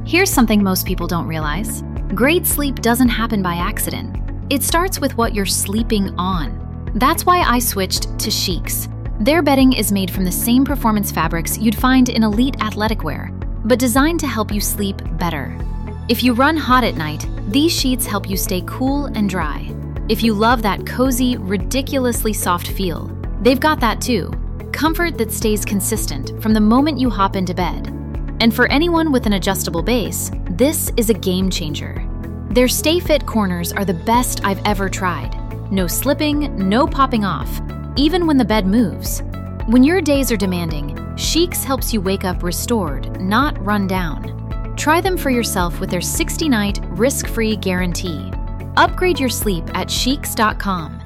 Here's something most people don't realize. Great sleep doesn't happen by accident. It starts with what you're sleeping on. That's why I switched to Sheex. Their bedding is made from the same performance fabrics you'd find in elite athletic wear, but designed to help you sleep better. If you run hot at night, these sheets help you stay cool and dry. If you love that cozy, ridiculously soft feel, they've got that too. Comfort that stays consistent from the moment you hop into bed. And for anyone with an adjustable base, this is a game changer. Their Stay Fit corners are the best I've ever tried. No slipping, no popping off, even when the bed moves. When your days are demanding, Sheex helps you wake up restored, not run down. Try them for yourself with their 60-night risk-free guarantee. Upgrade your sleep at Sheex.com.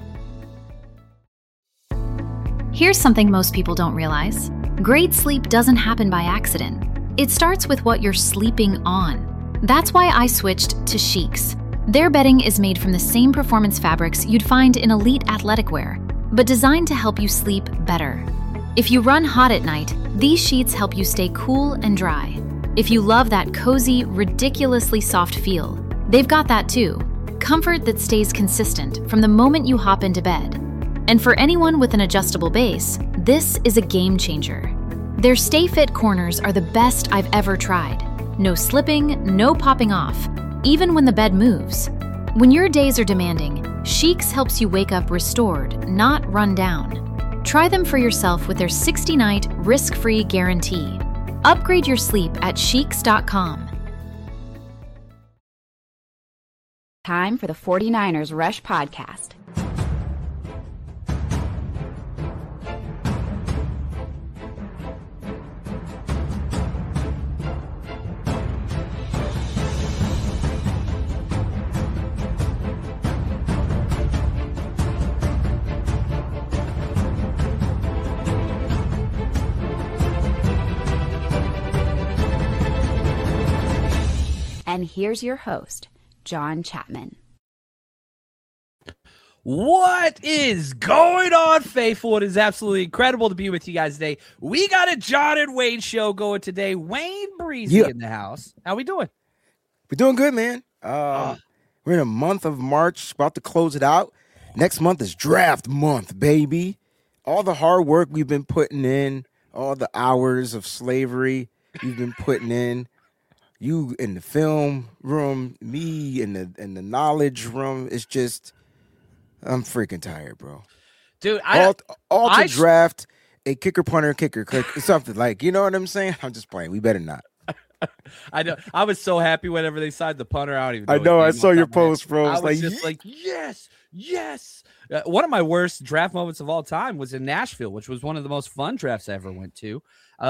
Here's something most people don't realize. Great sleep doesn't happen by accident. It starts with what you're sleeping on. That's why I switched to Sheex. Their bedding is made from the same performance fabrics you'd find in elite athletic wear, but designed to help you sleep better. If you run hot at night, these sheets help you stay cool and dry. If you love that cozy, ridiculously soft feel, they've got that too. Comfort that stays consistent from the moment you hop into bed. And for anyone with an adjustable base, this is a game changer. Their Stay Fit corners are the best I've ever tried. No slipping, no popping off, even when the bed moves. When your days are demanding, Sheex helps you wake up restored, not run down. Try them for yourself with their 60-night risk-free guarantee. Upgrade your sleep at Sheex.com. Time for the 49ers Rush Podcast. And here's your host, John Chapman. What is going on, faithful? It is absolutely incredible to be with you guys today. We got a John and Wayne show going today. Wayne Breezy in the house. How we doing? We're doing good, man. We're in a month of March, about to close it out. Next month is draft month, baby. All the hard work we've been putting in, all the hours of slavery we've been putting in. You in the film room, me in the knowledge room. It's just, I'm freaking tired, bro. Dude, all to draft a kicker, punter, kicker, something like, you know what I'm saying? I'm just playing. We better not. I know. I was so happy whenever they signed the punter. I don't even know. I know. I saw your post, bro. I was just like, yes. One of my worst draft moments of all time was in Nashville, which was one of the most fun drafts I ever went to.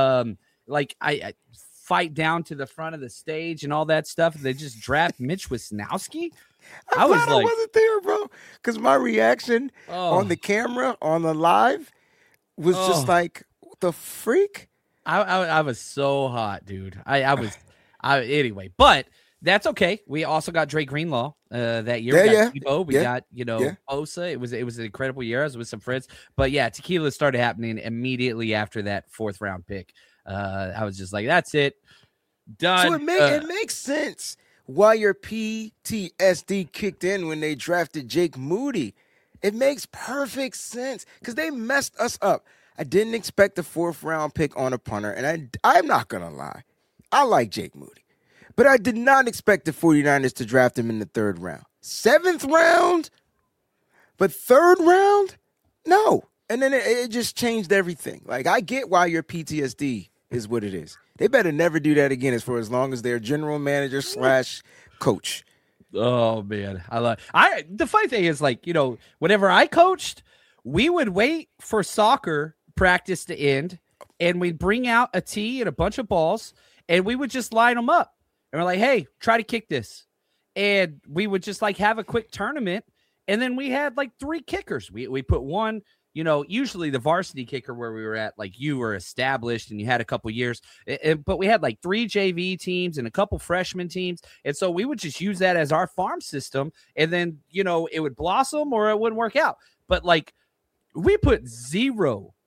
I fight down to the front of the stage and all that stuff. They just draft Mitch Wisnowski. I wasn't there, bro, because my reaction on the camera, on the live, was just like, what the freak? I was so hot, dude. Anyway, but that's okay. We also got Dre Greenlaw that year. We got Tebow. We got Osa. It was an incredible year. I was with some friends, but yeah, tequila started happening immediately after that 4th round pick. I was just like, that's it. Done. So it makes sense why your PTSD kicked in when they drafted Jake Moody. It makes perfect sense because they messed us up. I didn't expect the 4th round pick on a punter, and I'm not going to lie. I like Jake Moody, but I did not expect the 49ers to draft him in the 3rd round. 7th round? But 3rd round? No. And then it just changed everything. Like, I get why your PTSD is what it is. They better never do that again for as long as they're general manager / coach. Oh, man. The funny thing is, like, whenever I coached, we would wait for soccer practice to end, and we'd bring out a tee and a bunch of balls, and we would just line them up. And we're like, hey, try to kick this. And we would just, like, have a quick tournament, and then we had, like, 3 kickers. We put one, usually the varsity kicker where we were at, like, you were established and you had a couple years, but we had like 3 JV teams and a couple freshman teams. And so we would just use that as our farm system. And then, it would blossom or it wouldn't work out. But like, we put 0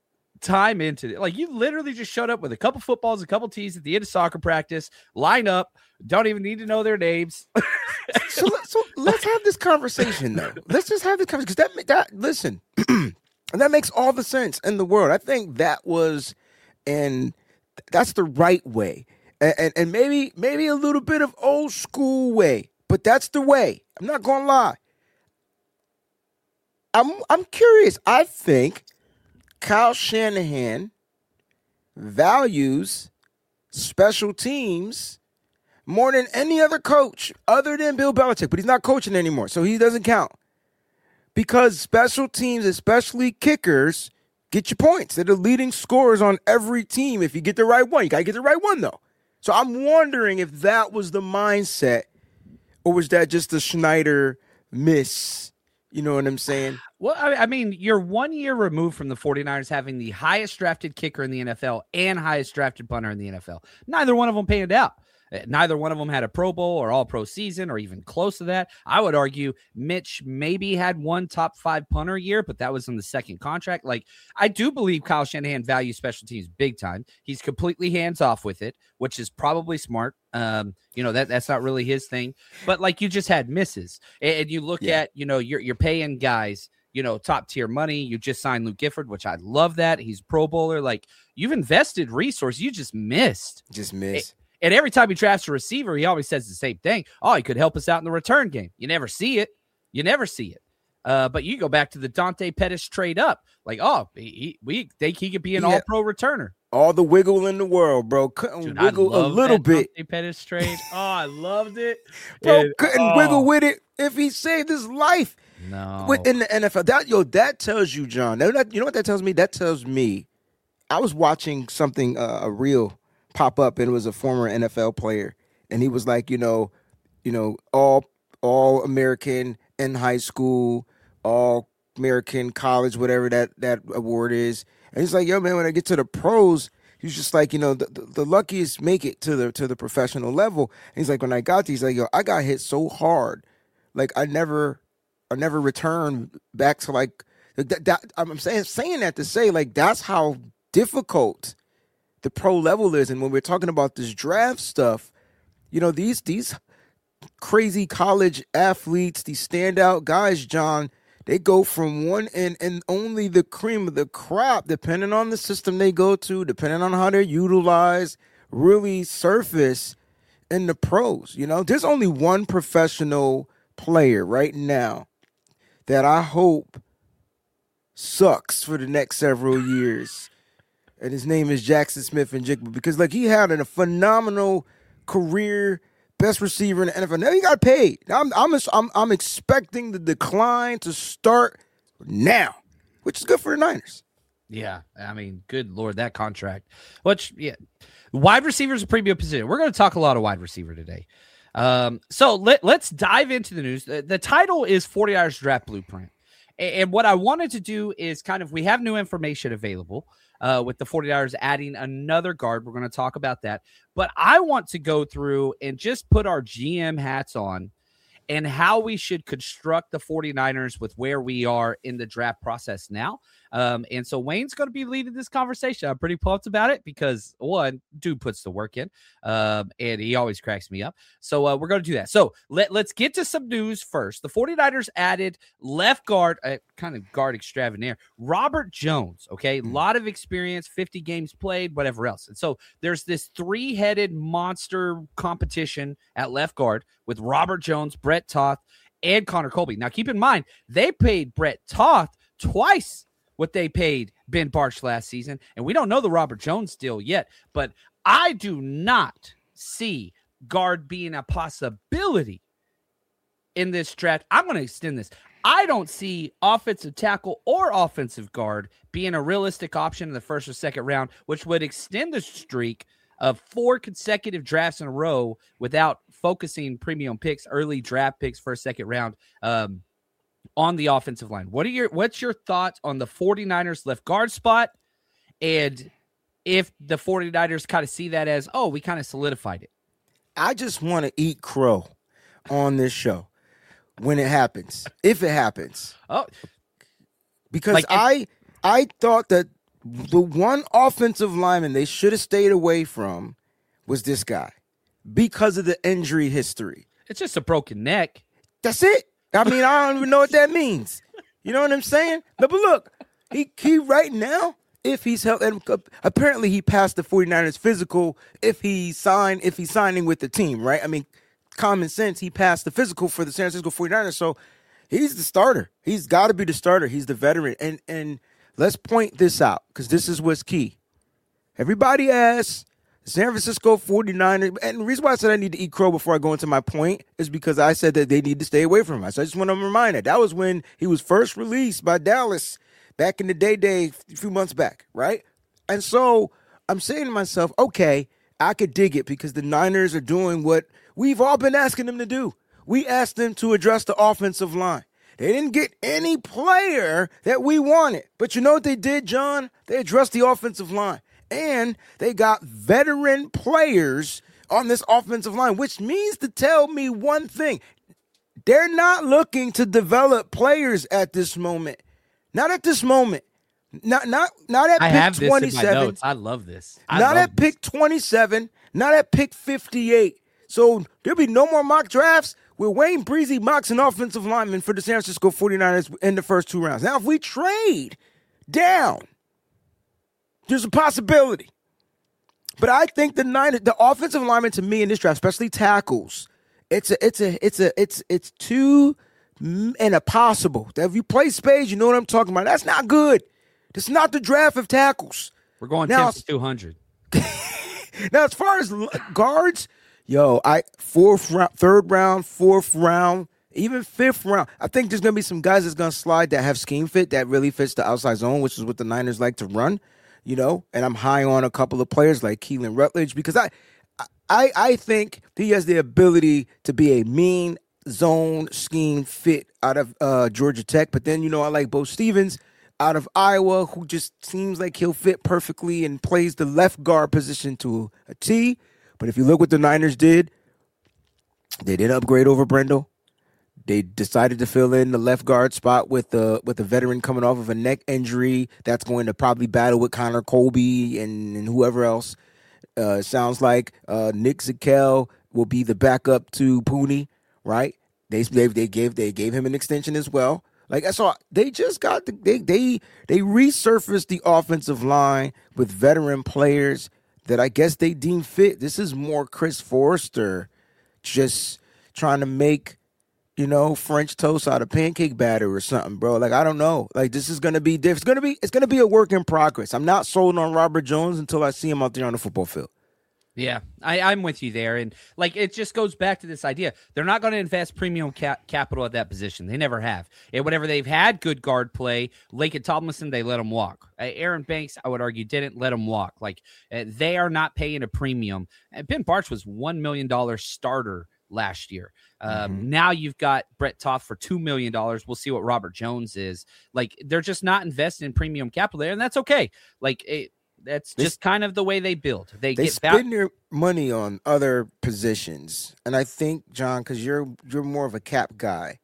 time into it. Like, you literally just showed up with a couple footballs, a couple tees at the end of soccer practice, line up, don't even need to know their names. So let's have this conversation, though. Let's just have this conversation, because that listen, and that makes all the sense in the world. I think that was, and that's the right way, and maybe a little bit of old school way, but that's the way. I'm not gonna lie. I'm curious. I think Kyle Shanahan values special teams more than any other coach other than Bill Belichick, but he's not coaching anymore, so he doesn't count. Because special teams, especially kickers, get you points. They're the leading scorers on every team. If you get the right one, you got to get the right one, though. So I'm wondering if that was the mindset, or was that just a Schneider miss? You know what I'm saying? Well, I mean, you're 1 year removed from the 49ers having the highest drafted kicker in the NFL and highest drafted punter in the NFL. Neither one of them panned out. Neither one of them had a Pro Bowl or All-Pro season or even close to that. I would argue Mitch maybe had one top 5 punter year, but that was in the second contract. Like, I do believe Kyle Shanahan values special teams big time. He's completely hands-off with it, which is probably smart. That's not really his thing. But, like, you just had misses. And you look at, you're paying guys, top tier money. You just signed Luke Gifford, which I love that. He's Pro Bowler. Like, you've invested resources. You just missed. And every time he drafts a receiver, he always says the same thing. Oh, he could help us out in the return game. You never see it. But you go back to the Dante Pettis trade up. Like, we think he could be an all-pro returner. All the wiggle in the world, bro. Couldn't wiggle a little bit. Dante Pettis trade. Oh, I loved it. Bro, couldn't wiggle with it if he saved his life. No. Within the NFL. That tells you, John. You know what that tells me? That tells me I was watching something, a reel pop up, and it was a former NFL player, and he was like, all American in high school, all American college, whatever that award is. And he's like, yo, man, when I get to the pros, he's just like, the luckiest make it to the professional level. And he's like, when I got these, like, yo, I got hit so hard, like I never returned back to like that. I'm saying that to say, like, that's how difficult the pro level is. And when we're talking about this draft stuff, these crazy college athletes, these standout guys, John, they go from one end, and only the cream of the crop, depending on the system they go to, depending on how they're utilized, really surface in the pros. There's only one professional player right now that I hope sucks for the next several years. And his name is Jackson Smith-Njigba, because, like, he had a phenomenal career, best receiver in the NFL. Now he got paid. Now I'm expecting the decline to start now, which is good for the Niners. Yeah, I mean, good Lord, that contract. Wide receiver is a premium position. We're going to talk a lot of wide receiver today. So let's dive into the news. The title is 49ers Draft Blueprint. And what I wanted to do is we have new information available with the 49ers adding another guard. We're going to talk about that. But I want to go through and just put our GM hats on and how we should construct the 49ers with where we are in the draft process now. And so Wayne's going to be leading this conversation. I'm pretty pumped about it because, one, dude puts the work in, and he always cracks me up. So we're going to do that. So let's get to some news first. The 49ers added left guard, kind of guard extraordinaire, Robert Jones, okay? A lot of experience, 50 games played, whatever else. And so there's this 3-headed monster competition at left guard with Robert Jones, Brett Toth, and Connor Colby. Now, keep in mind, they paid Brett Toth twice what they paid Ben Bartch last season. And we don't know the Robert Jones deal yet, but I do not see guard being a possibility in this draft. I'm going to extend this. I don't see offensive tackle or offensive guard being a realistic option in the first or second round, which would extend the streak of 4 consecutive drafts in a row without focusing premium picks, early draft picks, first, second round, on the offensive line. What's your thoughts on the 49ers left guard spot? And if the 49ers kind of see that as, we kind of solidified it. I just want to eat crow on this show when it happens, if it happens. Oh, because I thought that The one offensive lineman they should have stayed away from was this guy because of the injury history. It's just a broken neck. That's it. I mean, I don't even know what that means. You know what I'm saying? But look, he right now, if he's healthy, and apparently he passed the 49ers physical if he's signing with the team, right? I mean, common sense, he passed the physical for the San Francisco 49ers, so he's the starter. He's got to be the starter. He's the veteran. And let's point this out because this is what's key. Everybody asks, San Francisco 49ers, and the reason why I said I need to eat crow before I go into my point is because I said that they need to stay away from him. So I just want to remind that was when he was first released by Dallas back in the day, a few months back, right? And so I'm saying to myself, okay, I could dig it because the Niners are doing what we've all been asking them to do. We asked them to address the offensive line. They didn't get any player that we wanted. But you know what they did, John? They addressed the offensive line. And they got veteran players on this offensive line, which means to tell me one thing. They're not looking to develop players at this moment. Not at this moment. Not at pick 27. I love this. Not at pick 27. Not at pick 58. So there'll be no more mock drafts where Wayne Breezy mocks an offensive lineman for the San Francisco 49ers in the first 2 rounds. Now, if we trade down, there's a possibility. But I think the offensive lineman to me in this draft, especially tackles, it's too and a possible. If you play spades, you know what I'm talking about. That's not good. That's not the draft of tackles. We're going now, 200. Now, as far as guards, third round, fourth round, even fifth round. I think there's going to be some guys that's going to slide that have scheme fit that really fits the outside zone, which is what the Niners like to run. You know, and I'm high on a couple of players like Keelan Rutledge because I think he has the ability to be a mean zone scheme fit out of Georgia Tech. But then, I like Bo Stevens out of Iowa, who just seems like he'll fit perfectly and plays the left guard position to a T. But if you look what the Niners did, they did upgrade over Brendel. They decided to fill in the left guard spot with a veteran coming off of a neck injury that's going to probably battle with Connor Colby and whoever else. Sounds like Nick Zakelj will be the backup to Pooney, right? They gave him an extension as well. Like I saw, they just got they resurfaced the offensive line with veteran players that I guess they deem fit. This is more Chris Forrester just trying to make French toast out of pancake batter or something, bro. Like, I don't know. Like, this is going to be different. It's going to be a work in progress. I'm not sold on Robert Jones until I see him out there on the football field. Yeah, I'm with you there. And, like, it just goes back to this idea. They're not going to invest premium capital at that position. They never have. And whenever they've had good guard play, Laken Tomlinson, they let him walk. Aaron Banks, I would argue, didn't let him walk. Like, they are not paying a premium. Ben Bartch was $1 million starter last year. Now you've got Brett Toth for $2 million. We'll see what Robert Jones is. Like, they're just not investing in premium capital there, and that's okay. Like, that's just kind of the way they build. They get spend their money on other positions, and I think, John, because you're more of a cap guy,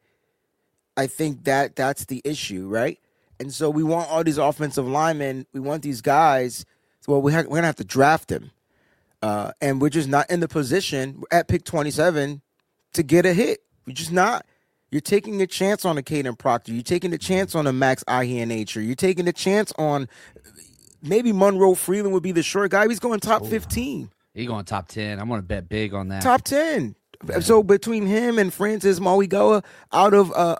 I think that's the issue, right? And so we want all these offensive linemen. We want these guys. Well, we're gonna have to draft them. And we're just not in the position at pick 27 to get a hit. We're just not. You're taking a chance on a Caden Proctor. You're taking a chance on a Max Iheanacher. You're taking a chance on maybe Monroe Freeland would be the short guy. He's going top 15. He's going top 10. I'm going to bet big on that. Top 10. Yeah. So between him and Francis Mauigoa out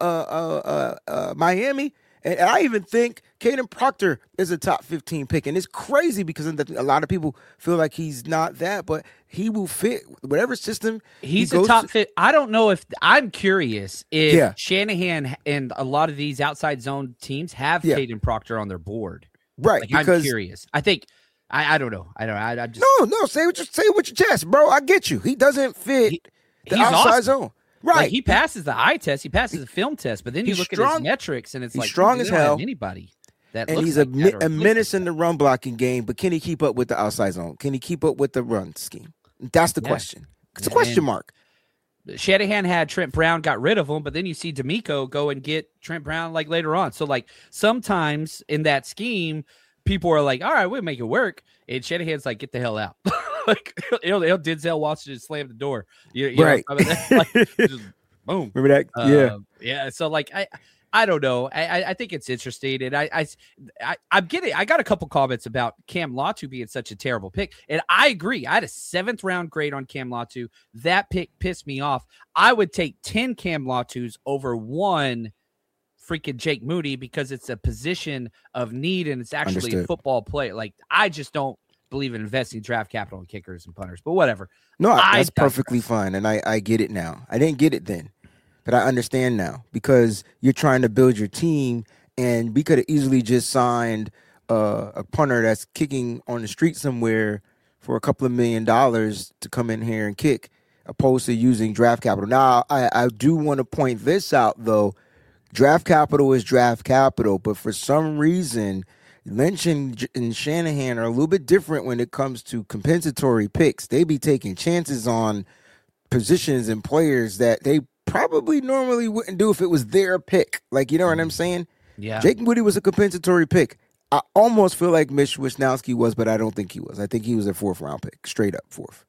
of Miami, and I even think Caden Proctor is a top 15 pick. And it's crazy because a lot of people feel like he's not that, but he will fit whatever system he's a top fit. I don't know if I'm curious if Shanahan and a lot of these outside zone teams have Caden Proctor on their board. Right. Like, I'm curious. I think I don't know. I just No, say it with your chest, bro. I get you. He doesn't fit the outside zone. Right. Like, he passes the eye test, he passes the film test, but then you look at his metrics and it's he's like strong as hell. Anybody that and he's like a menace in the run blocking game, but can he keep up with the outside zone? Can he keep up with the run scheme? That's the question. It's a question mark. Shanahan had Trent Brown, got rid of him, but then you see D'Amico go and get Trent Brown like later on. So like sometimes in that scheme, people are like, all right, we'll make it work. And Shanahan's like, get the hell out. Like, Denzel Washington slammed the door. Right. Just, boom. Remember that? Yeah. Yeah. So like, I don't know. I think it's interesting, and I'm getting. I got a couple comments about Cam Latu being such a terrible pick, and I agree. I had a 7th round grade on Cam Latu. That pick pissed me off. I would take 10 Cam Latus over 1 freaking Jake Moody because it's a position of need and it's actually a football play. Like, I just don't believe in investing draft capital in kickers and punters, but whatever. No, that's perfectly fine, and I get it now. I didn't get it then. But I understand now because you're trying to build your team, and we could have easily just signed a punter that's kicking on the street somewhere for a couple of $1 million to come in here and kick, opposed to using draft capital. Now, I do want to point this out, though. Draft capital is draft capital, but for some reason, Lynch and Shanahan are a little bit different when it comes to compensatory picks. They be taking chances on positions and players that they probably normally wouldn't do if it was their pick. Like, you know what I'm saying? Yeah. Jake Moody was a compensatory pick. I almost feel like Mitch Wisnowski was, but I don't think he was. I think he was a 4th round pick, straight up 4th.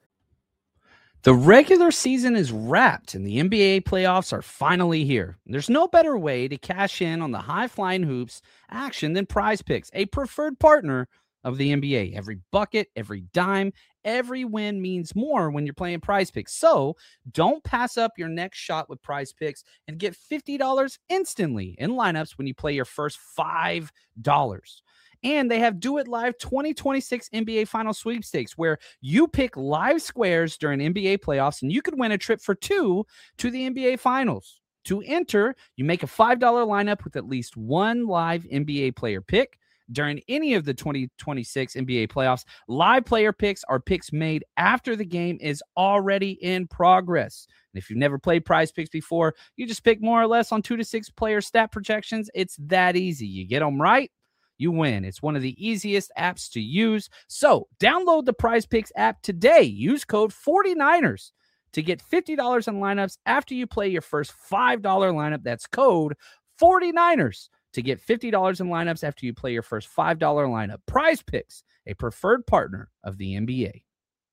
The regular season is wrapped and the NBA playoffs are finally here. There's no better way to cash in on the high-flying hoops action than Prize Picks, a preferred partner of the NBA. Every bucket, every dime, every win means more when you're playing Prize Picks. So don't pass up your next shot with Prize Picks and get $50 instantly in lineups when you play your first $5. And they have Do It Live 2026 NBA Final Sweepstakes, where you pick live squares during NBA playoffs, and you could win a trip for 2 to the NBA Finals. To enter, you make a $5 lineup with at least 1 live NBA player pick. During any of the 2026 NBA playoffs, live player picks are picks made after the game is already in progress. And if you've never played Prize Picks before, you just pick more or less on 2 to 6 player stat projections. It's that easy. You get them right, you win. It's one of the easiest apps to use. So download the Prize Picks app today. Use code 49ers to get $50 in lineups after you play your first $5 lineup. That's code 49ers. To get $50 in lineups after you play your first $5 lineup. Prize Picks, a preferred partner of the NBA.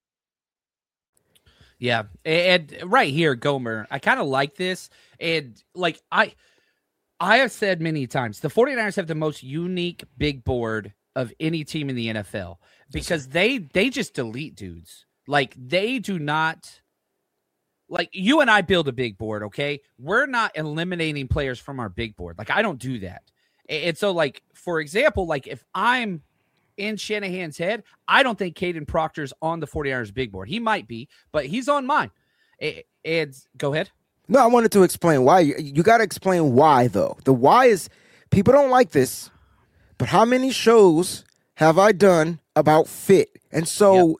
Yeah, and right here, Gomer, I kind of like this. And like I have said many times, the 49ers have the most unique big board of any team in the NFL because they just delete dudes. Like, they do not... Like, you and I build a big board, okay? We're not eliminating players from our big board. Like, I don't do that. And so, like, for example, like, if I'm in Shanahan's head, I don't think Caden Proctor's on the 49ers big board. He might be, but he's on mine. And go ahead. No, I wanted to explain why. You got to explain why, though. The why is, people don't like this, but how many shows have I done about fit? And so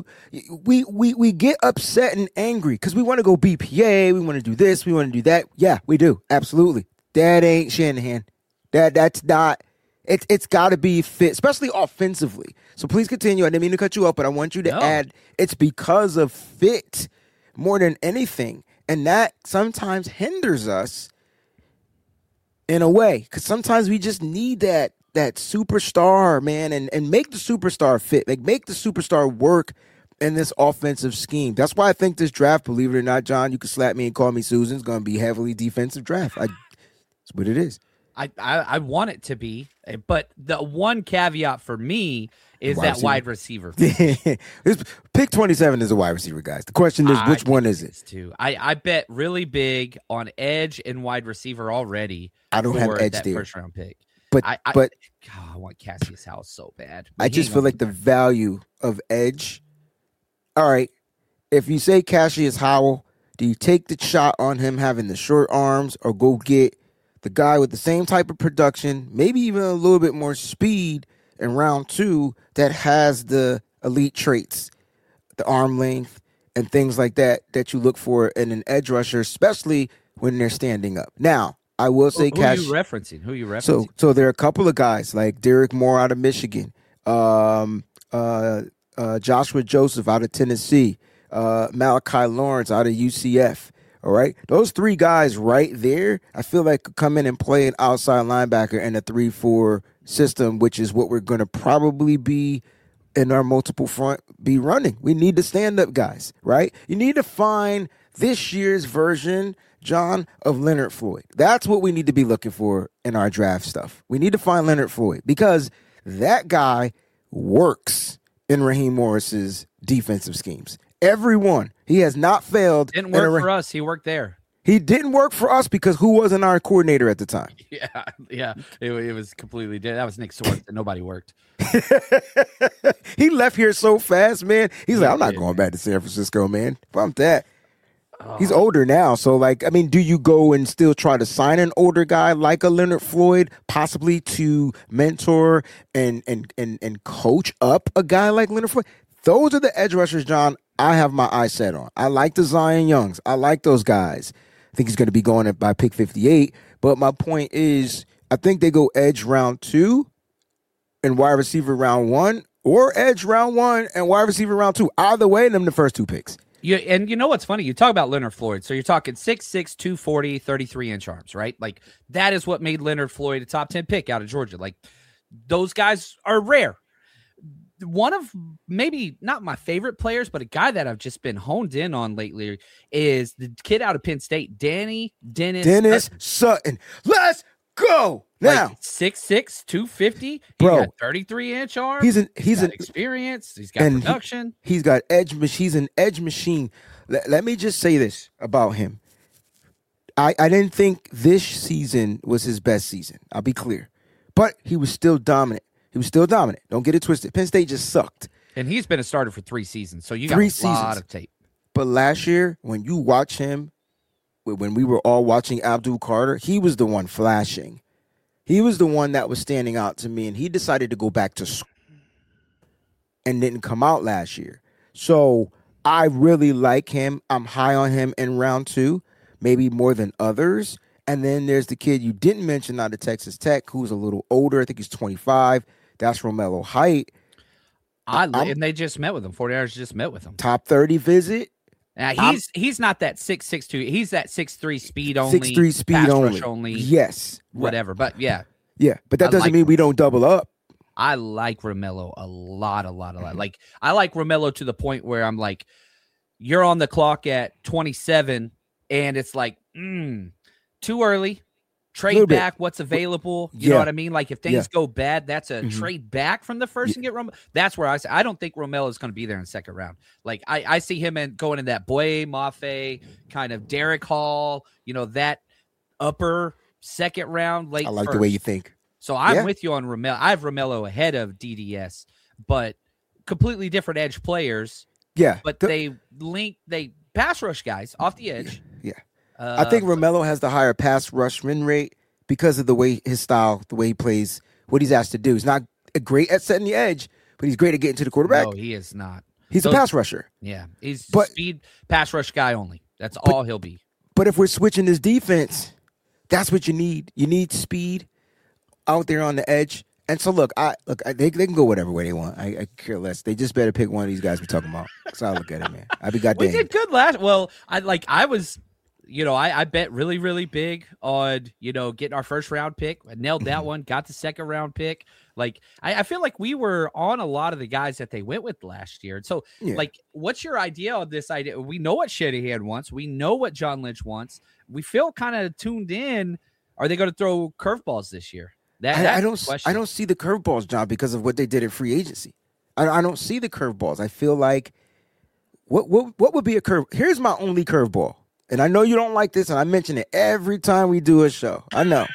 we get upset and angry because we want to go BPA, we want to do this, we want to do that. Yeah, we do. Absolutely. That ain't Shanahan. That's not. It's got to be fit, especially offensively. So please continue. I didn't mean to cut you off, but I want you to add it's because of fit more than anything. And that sometimes hinders us in a way because sometimes we just need that superstar, man, and make the superstar fit. Like, make the superstar work in this offensive scheme. That's why I think this draft, believe it or not, John, you can slap me and call me Susan, is going to be heavily defensive draft. That's what it is. I want it to be, but the one caveat for me is wide receiver. Pick 27 is a wide receiver, guys. The question is, which one is it? Too. I bet really big on edge and wide receiver already. I don't have edge that there. First round pick. But I want Cassius House so bad. I just feel like the value of edge. All right, if you say Cassius Howell, do you take the shot on him having the short arms or go get the guy with the same type of production, maybe even a little bit more speed in round 2 that has the elite traits, the arm length and things like that you look for in an edge rusher, especially when they're standing up. Now, I will say Who are you referencing? So there are a couple of guys like Derek Moore out of Michigan, Joshua Joseph out of Tennessee, Malachi Lawrence out of UCF. All right. Those 3 guys right there, I feel like could come in and play an outside linebacker in a 3-4 system, which is what we're going to probably be in our multiple front be running. We need the stand-up guys, right? You need to find this year's version, John, of Leonard Floyd. That's what we need to be looking for in our draft stuff. We need to find Leonard Floyd because that guy works in Raheem Morris's defensive schemes. Everyone. He has not failed. Didn't work for us. He worked there. He didn't work for us because who wasn't our coordinator at the time? Yeah. It was completely dead. That was Nick Swartz. Nobody worked. He left here so fast, man. He's like, I'm not going back to San Francisco, man. Bump that. He's older now. So, do you go and still try to sign an older guy like a Leonard Floyd, possibly to mentor and coach up a guy like Leonard Floyd? Those are the edge rushers, John, I have my eye set on. I like the Zion Youngs. I like those guys. I think he's going to be going by pick 58. But my point is, I think they go edge round 2 and wide receiver round 1, or edge round 1 and wide receiver round 2. Either way, them the first 2 picks. Yeah, and you know what's funny? You talk about Leonard Floyd. So you're talking 6'6", 240, 33-inch arms, right? Like, that is what made Leonard Floyd a top 10 pick out of Georgia. Like, those guys are rare. One of maybe not my favorite players, but a guy that I've just been honed in on lately is the kid out of Penn State, Dennis Sutton. Let's go now. 6'6", 250. Bro, he got 33-inch arms. He's got experience. He's got production. He's got edge. He's an edge machine. Let me just say this about him. I didn't think this season was his best season. I'll be clear, but he was still dominant. Don't get it twisted. Penn State just sucked. And he's been a starter for 3 seasons, so you got a lot of tape. But last year, when you watch him, when we were all watching Abdul Carter, he was the one flashing. He was the one that was standing out to me, and he decided to go back to school and didn't come out last year. So I really like him. I'm high on him in round 2, maybe more than others. And then there's the kid you didn't mention out of Texas Tech, who's a little older. I think he's 25. That's Romello Height. And they just met with him. 49ers just met with him. Top 30 visit. Now, he's not that 6'6", He's that 6'3" speed only. 6'3" speed only. Yes. Whatever. Right. But yeah. Yeah. But that doesn't mean we don't double up. I like Romello a lot. Like, I like Romello to the point where I'm like, you're on the clock at 27, and it's like, too early. Trade back what's available. You know what I mean? Like, if things go bad, that's a trade back from the first and get Romello. That's where I say I don't think Romello is going to be there in the second round. Like, I see him going in that Boye Mafe kind of Derek Hall, that upper second round, late. I like first. The way you think. So I'm with you on Romello. I have Romello ahead of DDS, but completely different edge players. Yeah. But they pass rush guys off the edge. Yeah. I think Romello has the higher pass rush win rate because of the way his style, the way he plays, what he's asked to do. He's not great at setting the edge, but he's great at getting to the quarterback. No, he is not. He's a pass rusher. Yeah, he's speed pass rush guy only. That's all he'll be. But if we're switching this defense, that's what you need. You need speed out there on the edge. And so they can go whatever way they want. I care less. They just better pick one of these guys we're talking about. That's how I look at it, man. I be goddamn. We did good last. Well, I bet really, really big on, getting our first round pick. I nailed that one, got the second round pick. Like, I feel like we were on a lot of the guys that they went with last year. And so, what's your idea on this idea? We know what Shanahan wants. We know what John Lynch wants. We feel kind of tuned in. Are they going to throw curveballs this year? I don't see the curveballs, John, because of what they did in free agency. I don't see the curveballs. I feel like what would be a curve? Here's my only curveball. And I know you don't like this, and I mention it every time we do a show. I know.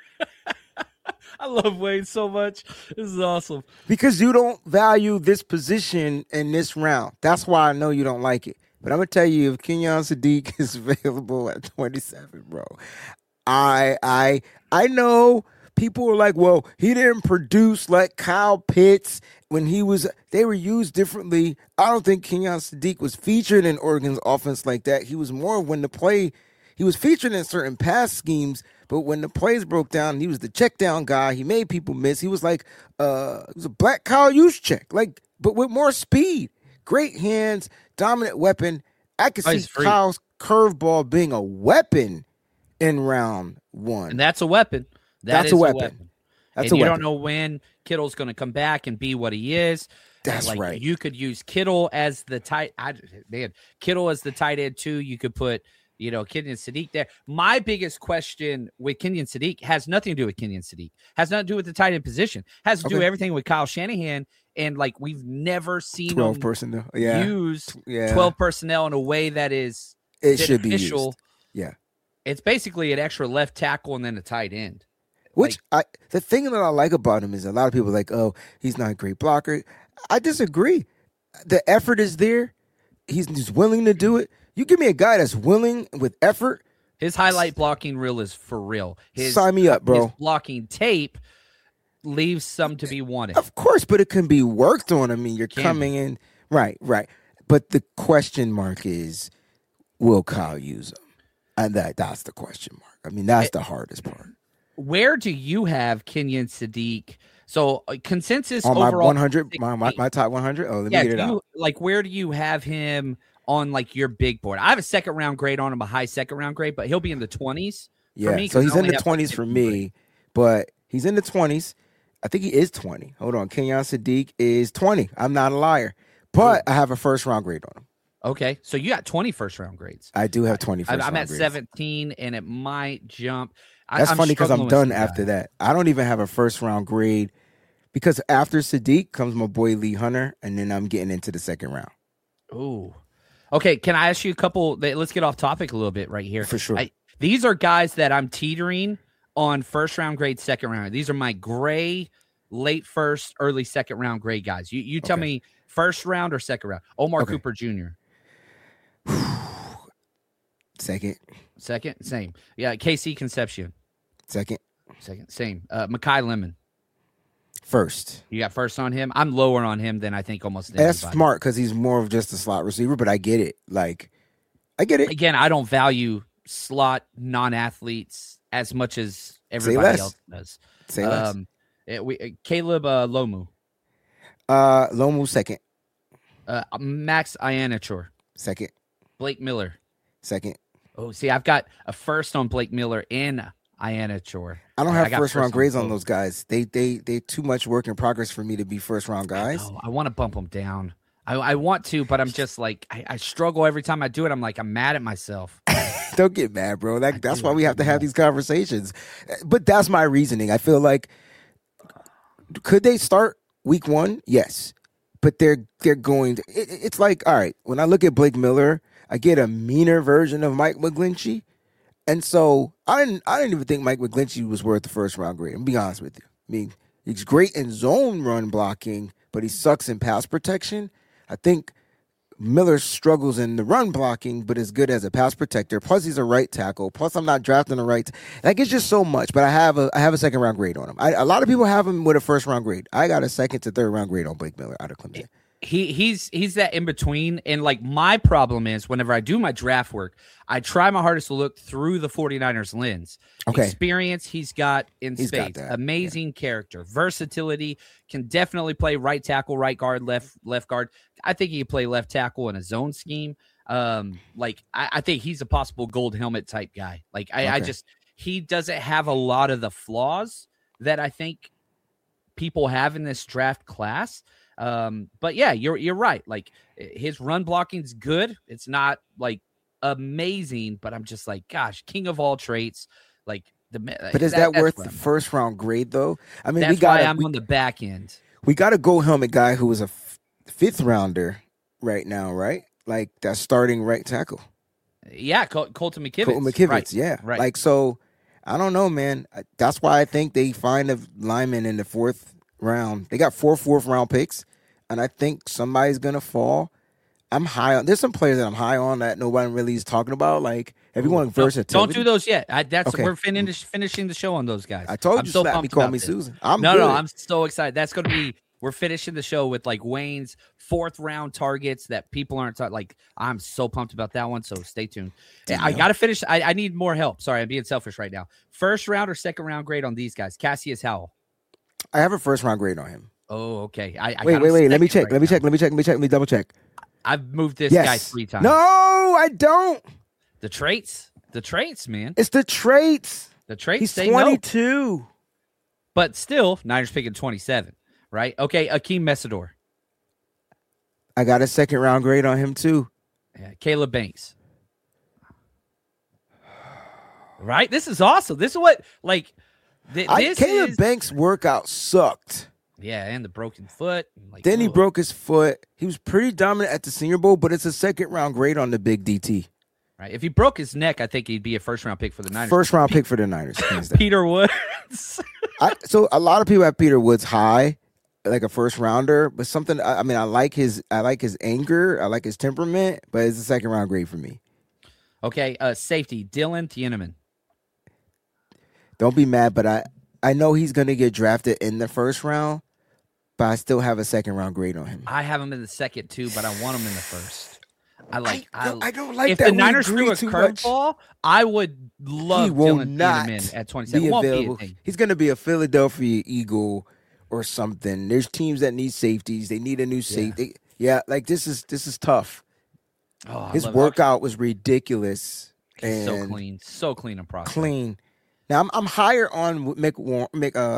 I love Wayne so much. This is awesome. Because you don't value this position in this round. That's why I know you don't like it. But I'm going to tell you, if Kenyon Sadiq is available at 27, bro, I know people are like, well, he didn't produce like Kyle Pitts when they were used differently. I don't think Kenyon Sadiq was featured in Oregon's offense like that. He was more he was featured in certain pass schemes, but when the plays broke down, he was the check down guy. He made people miss. He was like, he was a black Kyle Juszczyk, but with more speed, great hands, dominant weapon. I could see Kyle's curveball being a weapon in round 1. And that's a weapon. That's a weapon. That's and a you weapon. don't know when Kittle's going to come back and be what he is. That's like, right. You could use Kittle as the tight. Kittle as the tight end too. You could put Kenyon Sadiq there. My biggest question with Kenyon Sadiq has nothing to do with Kenyon Sadiq. Has nothing to do with the tight end position. Has to do everything with Kyle Shanahan. And like we've never seen 12 personnel. Yeah. use 12 personnel in a way that is should be used. Yeah. It's basically an extra left tackle and then a tight end. Which the thing that I like about him is a lot of people are like, oh, he's not a great blocker. I disagree. The effort is there. He's willing to do it. You give me a guy that's willing with effort. His highlight blocking reel is for real. Sign me up, bro. His blocking tape leaves some to be wanted. Of course, but it can be worked on. I mean, you're coming in. Right. But the question mark is, will Kyle use him? And that's the question mark. I mean, that's the hardest part. Where do you have Kenyon Sadiq? So consensus on my overall 100, my top 100. Oh, let me get it out. Like, where do you have him on like your big board? I have a second round grade on him, a high second round grade, but he'll be in the 20s. Yeah, for me, so he's in the 20s for me, but he's in the 20s. I think he is 20. Hold on, Kenyon Sadiq is 20. I'm not a liar, but I have a first round grade on him. Okay, so you got 20 first round grades. I do have 20 first round grades. I'm at 17, and it might jump. That's funny because I'm done after that. I don't even have a first round grade because after Sadiq comes my boy Lee Hunter, and then I'm getting into the second round. Ooh. Okay, can I ask you a couple? Let's get off topic a little bit right here. For sure. These are guys that I'm teetering on first round grade, second round. These are my gray, late first, early second round grade guys. You tell me first round or second round. Omar Cooper Jr. Second, same. Yeah, KC Concepcion. Second, same. Mekhi Lemon. First. You got first on him? I'm lower on him than I think almost anybody. That's smart because he's more of just a slot receiver, but I get it. Like, I get it. Again, I don't value slot non-athletes as much as everybody else does. Say less. Caleb Lomu. Lomu second. Max Ianachor. Second. Blake Miller. Second. Oh, see, I've got a first on Blake Miller and Ianachor. I don't have first round grades on those guys. They too much work in progress for me to be first round guys. I want to bump them down. I want to, but I'm just like I struggle every time I do it. I'm like I'm mad at myself. Don't get mad, bro. That's why we have to have these conversations. But that's my reasoning. I feel like could they start week 1? Yes, but they're going to. It's like all right. When I look at Blake Miller, I get a meaner version of Mike McGlinchey. And so I didn't even think Mike McGlinchey was worth the first round grade. I'm be honest with you. I mean, he's great in zone run blocking, but he sucks in pass protection. I think Miller struggles in the run blocking, but is good as a pass protector. Plus, he's a right tackle. Plus, I'm not drafting a right. Like it's just so much. But I have a second round grade on him. A lot of people have him with a first round grade. I got a second to third round grade on Blake Miller out of Clemson. He's that in between, and like my problem is whenever I do my draft work, I try my hardest to look through the 49ers lens. Experience he's got in space, amazing character, versatility, can definitely play right tackle, right guard, left guard. I think he can play left tackle in a zone scheme. I think he's a possible gold helmet type guy. He doesn't have a lot of the flaws that I think people have in this draft class. But yeah, you're right. Like his run blocking's good. It's not like amazing, but I'm just like, gosh, king of all traits. Like but is that worth the first round grade though? I mean, that's why I'm on the back end. We got a gold helmet guy who was a fifth rounder right now, right? Like that's starting right tackle. Yeah, Colton McKivitz. Colton McKivitz, right. Yeah. Right. Like so, I don't know, man. That's why I think they find a lineman in the fourth round. They got 4 fourth-round picks, and I think somebody's gonna fall. I'm high on. There's some players that I'm high on that nobody really is talking about. Like everyone versatility. Don't do those yet. We're finishing the show on those guys. I told you, so Slappy, me call me Susan. No, I'm so excited. That's gonna be. We're finishing the show with like Wayne's 4th round targets that people aren't like. I'm so pumped about that one. So stay tuned. I got to finish. I need more help. Sorry, I'm being selfish right now. First round or second round grade on these guys? Cassius Howell. I have a first round grade on him. Oh, okay. Wait. Let me check. Let me double check. I've moved this guy 3 times. No, I don't. The traits, man. It's the traits. The traits. He's 22. But still, Niners picking 27, right? Okay, Akeem Messidor. I got a second round grade on him too. Yeah, Caleb Banks. Right? This is awesome. This is what, like, Caleb Banks' workout sucked. Yeah, and the broken foot. Like, then he broke his foot. He was pretty dominant at the Senior Bowl, but it's a second round grade on the big DT. Right. If he broke his neck, I think he'd be a first round pick for the Niners. First round pick for the Niners. Peter Woods. So a lot of people have Peter Woods high, like a first rounder, but something. I like his anger. I like his temperament, but it's a second round grade for me. Okay. Safety Dylan Thieneman. Don't be mad, but I know he's gonna get drafted in the first round, but I still have a second round grade on him. I have him in the second too, but I want him in the first. I don't like if that. If the Niners threw a curveball, I would love Dylan Thieneman at 27. Be won't available. Be a thing. He's going to be a Philadelphia Eagle or something. There's teams that need safeties. They need a new safety. Yeah, like this is tough. Oh, his workout was ridiculous. And so clean and processed. Clean. Now I'm higher on Emmanuel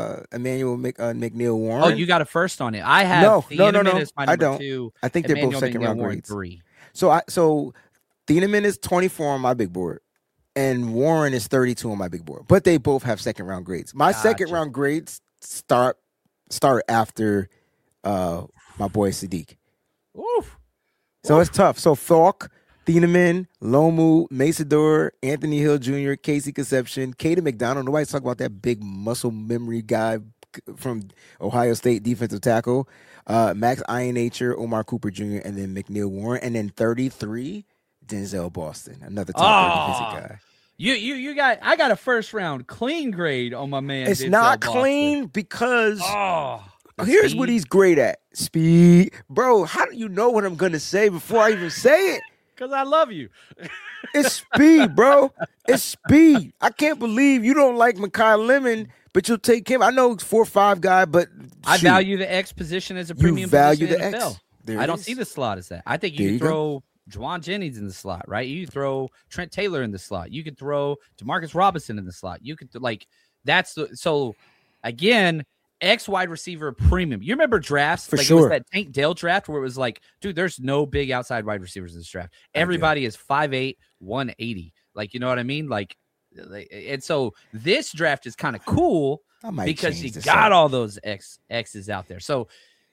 McNeil Warren. Oh, you got a first on it. I have no. As my I don't. 2. I think they're both second round grades. 3. So Thieneman is 24 on my big board, and Warren is 32 on my big board. But they both have second round grades. My second round grades start after my boy Sadiq. Oof. So it's tough. So Falk, Thieneman, Lomu, Messidor, Anthony Hill Jr., Casey Conception, Caden McDonald. Nobody's talking about that big muscle memory guy from Ohio State, defensive tackle. Max Iron-Nature, Omar Cooper Jr., and then McNeil Warren. And then 33, Denzel Boston, another top defensive guy. I got a first round clean grade on my man. It's Denzel not Boston. clean because here's what he's great at. Speed. Bro, how do you know what I'm going to say before I even say it? Because I love you. It's speed, bro. It's speed. I can't believe you don't like Mekhi Lemon, but you'll take him. I know he's 4.5 guy, but I value the X position as a premium value position the in the X. NFL. I don't see the slot as that. I think you can throw Juwan Jennings in the slot, right? You throw Trent Taylor in the slot. You could throw Demarcus Robinson in the slot. You could so again, X wide receiver premium. You remember drafts? For like sure. It was that Tank Dell draft where it was like, dude, there's no big outside wide receivers in this draft. Everybody is 5'8", 180. Like, you know what I mean? Like, and so this draft is kind of cool because you got all those X's out there. So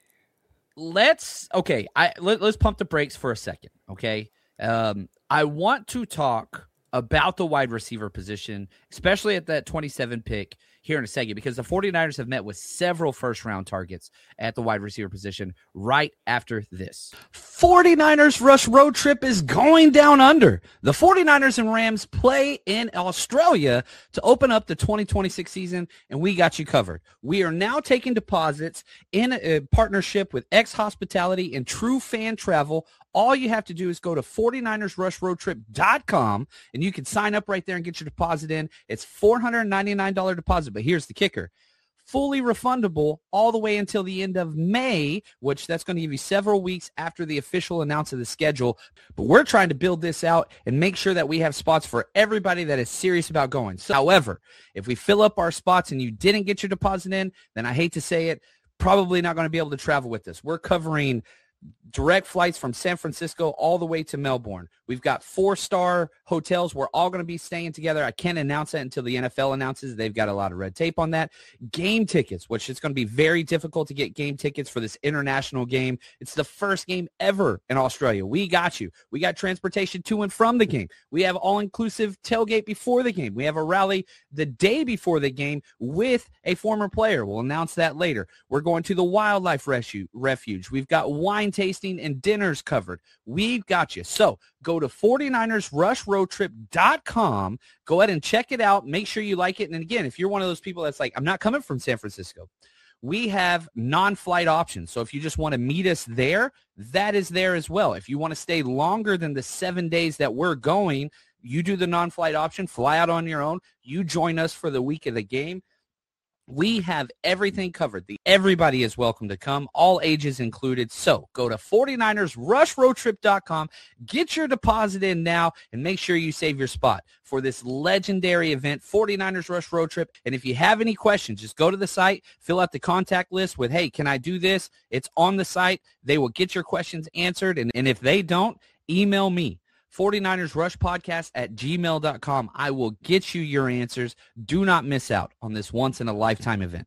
let's pump the brakes for a second. Okay. I want to talk about the wide receiver position, especially at that 27 pick here in a second, because the 49ers have met with several first-round targets at the wide receiver position right after this. 49ers Rush Road Trip is going down under. The 49ers and Rams play in Australia to open up the 2026 season, and we got you covered. We are now taking deposits in a partnership with X Hospitality and True Fan Travel. All you have to do is go to 49ersrushroadtrip.com, and you can sign up right there and get your deposit in. It's $499 deposit, but here's the kicker. Fully refundable all the way until the end of May, which that's going to give you several weeks after the official announce of the schedule. But we're trying to build this out and make sure that we have spots for everybody that is serious about going. So, however, if we fill up our spots and you didn't get your deposit in, then I hate to say it, probably not going to be able to travel with us. We're covering direct flights from San Francisco all the way to Melbourne. We've got 4-star hotels. We're all going to be staying together. I can't announce that until the NFL announces. They've got a lot of red tape on that. Game tickets, which is going to be very difficult to get game tickets for this international game. It's the first game ever in Australia. We got you. We got transportation to and from the game. We have all-inclusive tailgate before the game. We have a rally the day before the game with a former player. We'll announce that later. We're going to the wildlife refuge. We've got wine tasting and dinners covered. We've got you. So go to 49ersrushroadtrip.com. Go ahead and check it out. Make sure you like it. And again, if you're one of those people that's like, I'm not coming from San Francisco, we have non-flight options. So if you just want to meet us there, that is there as well. If you want to stay longer than the 7 days that we're going, you do the non-flight option, fly out on your own. You join us for the week of the game. We have everything covered. Everybody is welcome to come, all ages included. So go to 49ersrushroadtrip.com, get your deposit in now, and make sure you save your spot for this legendary event, 49ers Rush Road Trip. And if you have any questions, just go to the site, fill out the contact list with, hey, can I do this? It's on the site. They will get your questions answered. And if they don't, email me. 49ers Rush Podcast at gmail.com. I will get you your answers. Do not miss out on this once-in-a-lifetime event.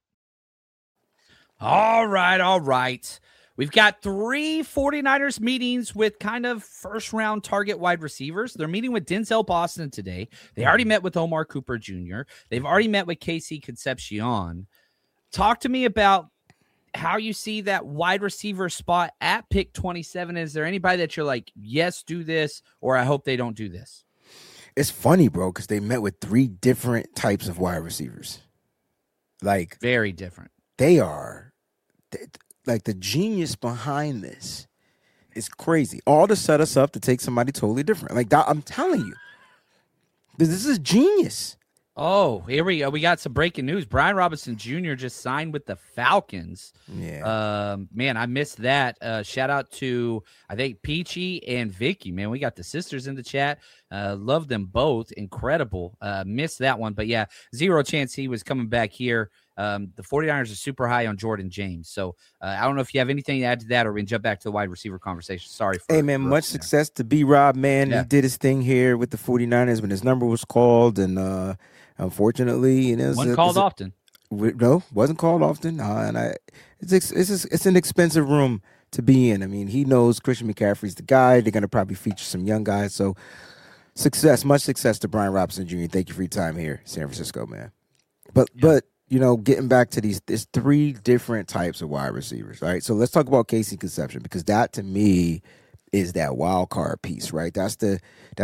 All right. We've got 3 49ers meetings with kind of first-round target wide receivers. They're meeting with Denzel Boston today. They already met with Omar Cooper Jr. They've already met with Casey Concepcion. Talk to me about how you see that wide receiver spot at pick 27. Is there anybody that you're like, yes, do this, or I hope they don't do this? It's funny, bro, because they met with 3 different types of wide receivers. Like, very different. They are, like, the genius behind this is crazy. All to set us up to take somebody totally different. Like, that, I'm telling you, this is genius. Oh, here we go. We got some breaking news. Brian Robinson Jr. just signed with the Falcons. Yeah. Man, I missed that. Shout out to, I think, Peachy and Vicky. Man, we got the sisters in the chat. Love them both. Incredible. Missed that one. But, yeah, zero chance he was coming back here. The 49ers are super high on Jordan James. So, I don't know if you have anything to add to that or we can jump back to the wide receiver conversation. Sorry. Hey, man, much success to B-Rob, man. Yeah. He did his thing here with the 49ers when his number was called. And, unfortunately, wasn't called often. No, wasn't called often. And it's an expensive room to be in. I mean, he knows Christian McCaffrey's the guy. They're going to probably feature some young guys. So, much success to Brian Robinson Jr. Thank you for your time here, San Francisco, man. But getting back to there's 3 different types of wide receivers, right? So let's talk about Casey Concepcion, because that to me is that wild card piece, right? That's the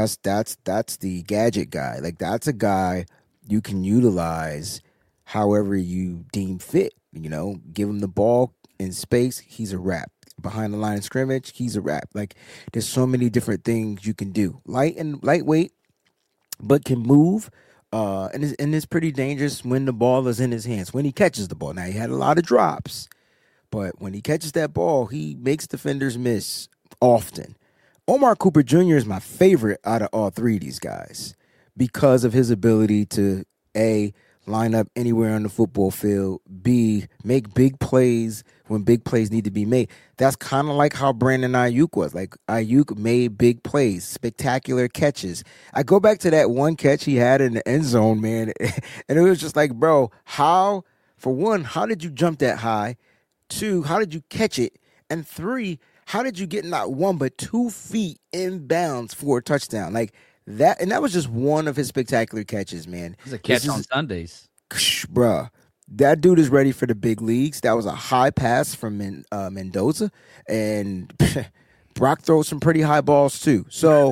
gadget guy. Like, that's a guy you can utilize however you deem fit. Give him the ball in space, he's a wrap. Behind the line of scrimmage, he's a wrap. Like, there's so many different things you can do. Lightweight, but can move. And it's pretty dangerous when the ball is in his hands, when he catches the ball. Now, he had a lot of drops, but when he catches that ball, he makes defenders miss often. Omar Cooper Jr. is my favorite out of all 3 of these guys because of his ability to, A, line up anywhere on the football field, B, make big plays when big plays need to be made. That's kind of like how Brandon Ayuk was. Like, Ayuk made big plays, spectacular catches. I go back to that one catch he had in the end zone, man, and it was just like, bro, how did you jump that high? 2, how did you catch it? And 3, how did you get not 1 but 2 feet inbounds for a touchdown? Like, that was just one of his spectacular catches, man. It was a catch on Sundays. Bruh, that dude is ready for the big leagues. That was a high pass from Mendoza, and Brock throws some pretty high balls too. So,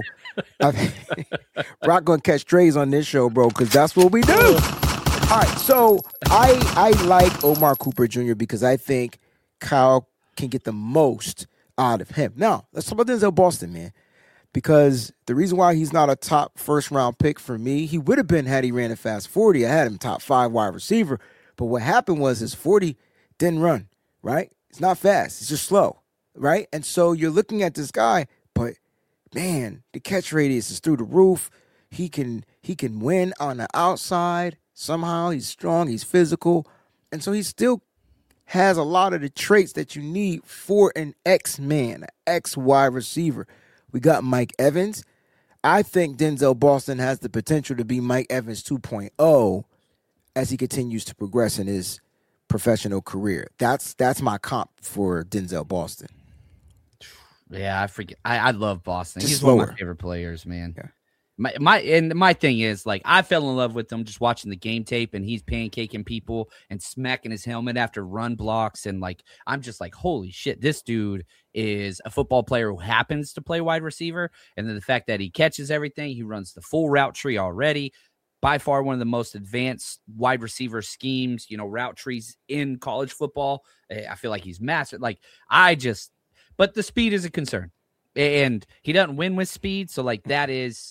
Brock gonna catch strays on this show, bro, because that's what we do. All right, so I like Omar Cooper Jr. because I think Kyle can get the most out of him. Now, let's talk about Denzel Boston, man. Because the reason why he's not a top first-round pick for me, he would have been had he ran a fast 40. I had him top 5 wide receiver. But what happened was his 40 didn't run, right? It's not fast. It's just slow, right? And so you're looking at this guy, but, man, the catch radius is through the roof. He can win on the outside. Somehow he's strong. He's physical. And so he still has a lot of the traits that you need for an X-man, an X-wide receiver. We got Mike Evans. I think Denzel Boston has the potential to be Mike Evans 2.0 as he continues to progress in his professional career. That's my comp for Denzel Boston. Yeah, I forget. I love Boston. Just He's slower. one of my favorite players, man. Yeah. My thing is, like, I fell in love with him just watching the game tape, and he's pancaking people and smacking his helmet after run blocks, and like, I'm just like, holy shit, this dude is a football player who happens to play wide receiver. And then the fact that he catches everything, he runs the full route tree already. By far one of the most advanced wide receiver schemes, route trees in college football. I feel like he's mastered. But the speed is a concern, and he doesn't win with speed. So like, that is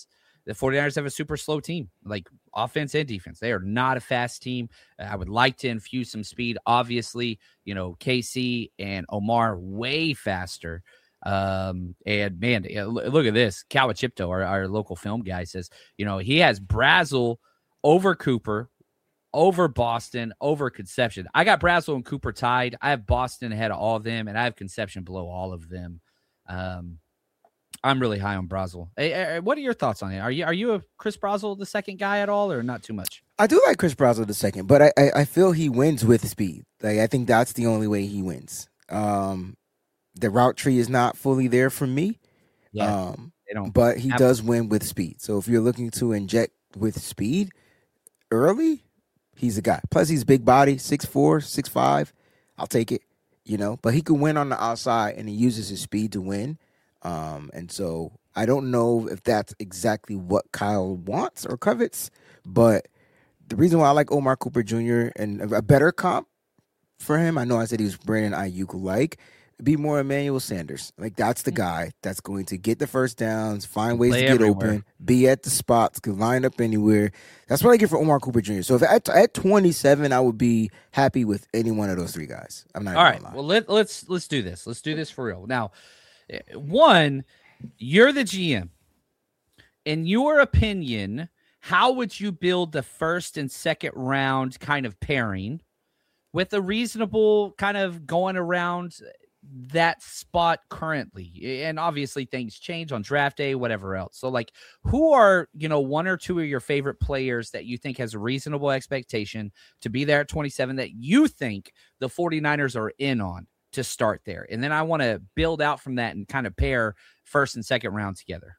The 49ers have a super slow team, like offense and defense. They are not a fast team. I would like to infuse some speed. Obviously, KC and Omar way faster. And man, look at this. Kawachipto, our local film guy, says, he has Brazel over Cooper, over Boston, over Conception. I got Brazel and Cooper tied. I have Boston ahead of all of them, and I have Conception below all of them. I'm really high on Brazel. Hey, what are your thoughts on it? Are you a Chris Brazel the second guy at all, or not too much? I do like Chris Brazel the second, but I feel he wins with speed. Like, I think that's the only way he wins. The route tree is not fully there for me. Yeah, but he does win with speed. So if you're looking to inject with speed early, he's a guy. Plus, he's big body, 6'4", 6'5". I'll take it, But he can win on the outside, and he uses his speed to win. And so I don't know if that's exactly what Kyle wants or covets, but the reason why I like Omar Cooper Jr. and a better comp for him, I know I said he was Brandon Ayuk-like, be more Emmanuel Sanders. Like, that's the guy that's going to get the first downs, find ways to get open, be at the spots, can line up anywhere. That's what I get for Omar Cooper Jr. So if at 27, I would be happy with any one of those three guys. I'm not. All right. Well, let's do this. Let's do this for real. Now, one, you're the GM. In your opinion, how would you build the first and second round kind of pairing with a reasonable kind of going around that spot currently? And obviously things change on draft day, whatever else. So, like, who are, one or two of your favorite players that you think has a reasonable expectation to be there at 27 that you think the 49ers are in on to start there? And then I want to build out from that and kind of pair first and second round together.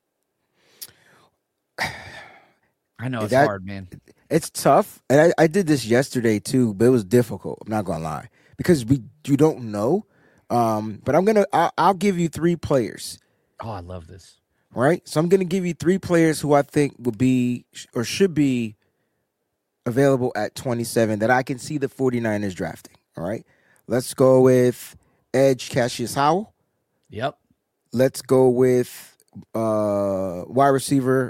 I know it's hard, man. It's tough. And I did this yesterday too, but it was difficult. I'm not going to lie, because you don't know. But I'll give you three players. Oh, I love this. Right? So I'm going to give you three players who I think would be or should be available at 27 that I can see the 49ers drafting. All right? Let's go with edge Cassius Howell. Yep. Let's go with wide receiver.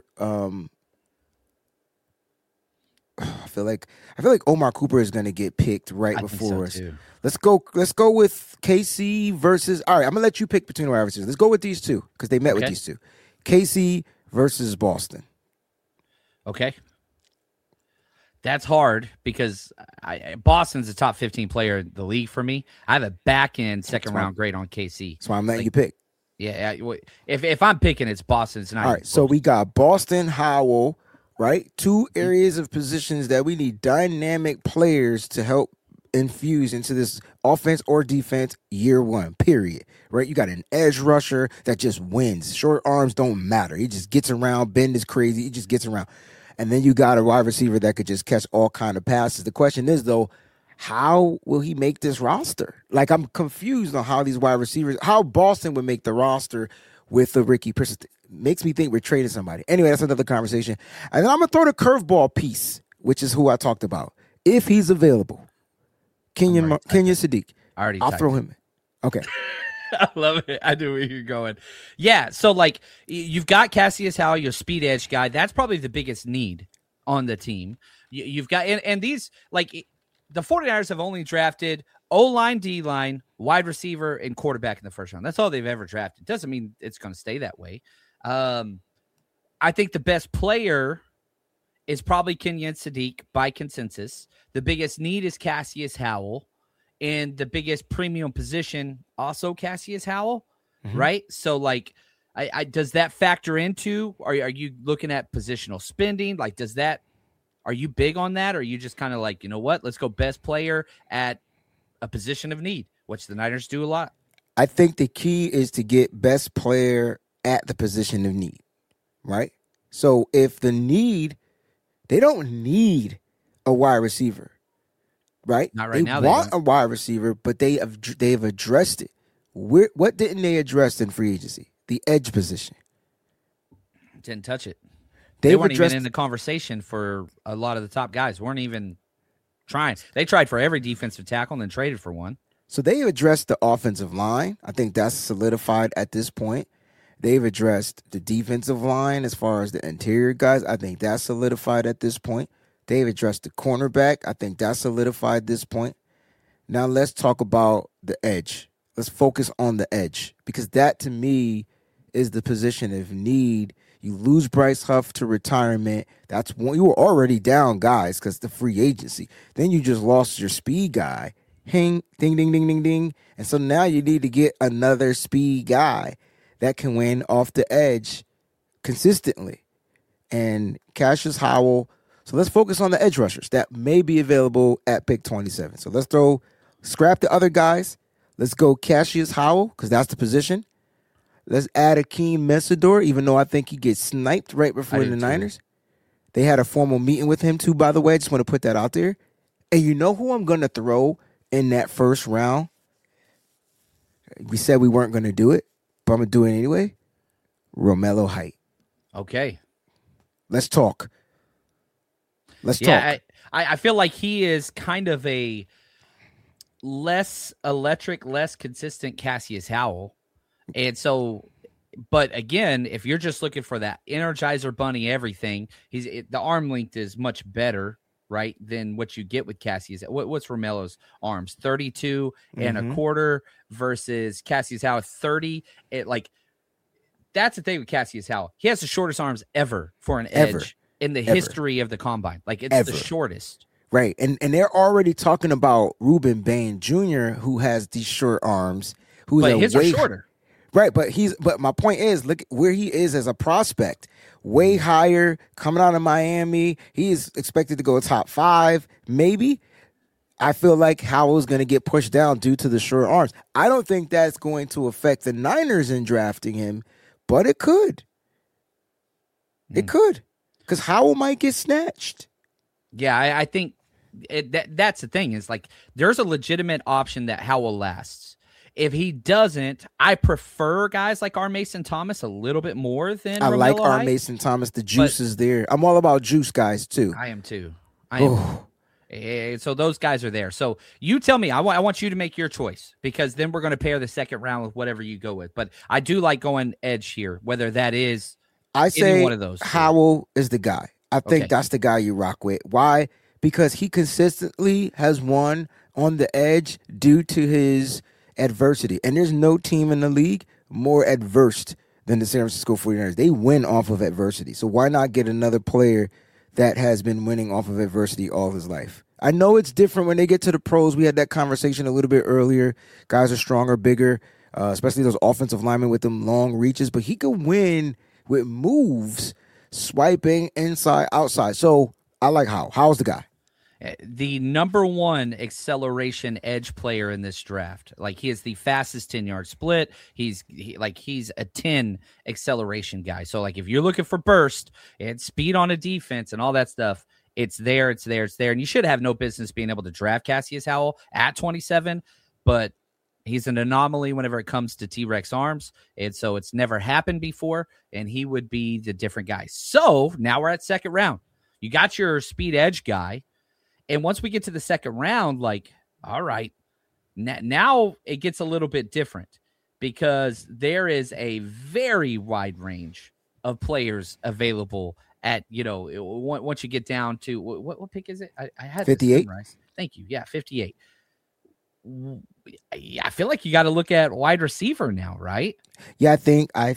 I feel like Omar Cooper is going to get picked right before us. Too. Let's go with KC versus. All right, I'm gonna let you pick between the wide receivers. Let's go with these two because they met with these two. KC versus Boston. Okay, that's hard because Boston's a top 15 player in the league for me. I have a back end second round grade on KC. So I'm letting you pick. Yeah, if I'm picking, it's Boston. It's not. All right, so we got Boston, Howell. Right, two areas of positions that we need dynamic players to help infuse into this offense or defense year one, period. Right? You got an edge rusher that just wins. Short arms don't matter. He just gets around. Bend is crazy. He just gets around. And then you got a wide receiver that could just catch all kind of passes. The question is, though, how will he make this roster? Like, I'm confused on how these wide receivers, how Boston would make the roster with the Ricky Pearson. Makes me think we're trading somebody. Anyway, that's another conversation. And then I'm going to throw the curveball piece, which is who I talked about. If he's available, Kenyon Sadiq. I'll throw him in. Okay. I love it. I knew where you're going. Yeah, so, like, you've got Cassius Howell, your speed edge guy. That's probably the biggest need on the team. You've got – and these – like, the 49ers have only drafted O-line, D-line, wide receiver, and quarterback in the first round. That's all they've ever drafted. Doesn't mean it's going to stay that way. I think the best player is probably Kenyon Sadiq by consensus. The biggest need is Cassius Howell, and the biggest premium position also Cassius Howell, right? So, like, I does that factor into? Are you looking at positional spending? Like, are you big on that, or are you just kind of like, you know what? Let's go best player at a position of need, which the Niners do a lot. I think the key is to get best player at the position of need, right? So if the need, they don't need a wide receiver, right? Not right now. They want a wide receiver, but they've addressed it. What didn't they address in free agency? The edge position. Didn't touch it. They weren't even in the conversation for a lot of the top guys. Weren't even trying. They tried for every defensive tackle and then traded for one. So they addressed the offensive line. I think that's solidified at this point. They've addressed the defensive line as far as the interior guys. I think that's solidified at this point. They've addressed the cornerback. I think that's solidified at this point. Now let's talk about the edge. Let's focus on the edge because that to me is the position of need. You lose Bryce Huff to retirement. That's one. You were already down guys because the free agency. Then you just lost your speed guy. Ding, ding, ding, ding, ding. And so now you need to get another speed guy that can win off the edge consistently. And Cassius Howell. So let's focus on the edge rushers that may be available at pick 27. So let's scrap the other guys. Let's go Cassius Howell because that's the position. Let's add Akeem Mesidor, even though I think he gets sniped right before the Niners. They had a formal meeting with him too, by the way. I just want to put that out there. And you know who I'm going to throw in that first round? We said we weren't going to do it, but I'm going to do it anyway. Romello Height. Okay. Let's talk. I feel like he is kind of a less electric, less consistent Cassius Howell. And so, but again, if you're just looking for that Energizer Bunny everything, the arm length is much better, right, than what you get with Cassius. What's Romello's arms? 32 and a quarter versus Cassius Howell 30. That's the thing with Cassius Howell. He has the shortest arms ever for an edge in the history of the combine. Like it's the shortest. Right. And they're already talking about Ruben Bain Jr., who has these short arms. But his are shorter. Right, but my point is, look where he is as a prospect. Way higher, coming out of Miami. He is expected to go top 5, maybe. I feel like Howell's going to get pushed down due to the short arms. I don't think that's going to affect the Niners in drafting him, but it could. It could, because Howell might get snatched. Yeah, I think that's the thing. Is like there's a legitimate option that Howell lasts. If he doesn't, I prefer guys like R. Mason Thomas a little bit more than I Romello like R. Height. Mason Thomas. The juice is there. I'm all about juice guys too. I am too. So those guys are there. So you tell me. I want you to make your choice because then we're going to pair the second round with whatever you go with. But I do like going edge here, whether that is any one of those. Howell is the guy. I think that's the guy you rock with. Why? Because he consistently has won on the edge due to his adversity. And there's no team in the league more adverse than the San Francisco 49ers. They win off of adversity. So why not get another player that has been winning off of adversity all his life? I know it's different when they get to the pros. We had that conversation a little bit earlier. Guys are stronger, bigger, especially those offensive linemen with them long reaches. But he could win with moves, swiping inside, outside. So I like Howell. Howell's the guy. The number one acceleration edge player in this draft. Like he is the fastest 10-yard split. He's a 10 acceleration guy. So like if you're looking for burst and speed on a defense and all that stuff, it's there. And you should have no business being able to draft Cassius Howell at 27, but he's an anomaly whenever it comes to T-Rex arms. And so it's never happened before, and he would be the different guy. So now we're at second round. You got your speed edge guy. And once we get to the second round, like, all right, now it gets a little bit different because there is a very wide range of players available at, once you get down to what pick is it? I had 58. Thank you. Yeah, 58. I feel like you got to look at wide receiver now, right? Yeah, I think I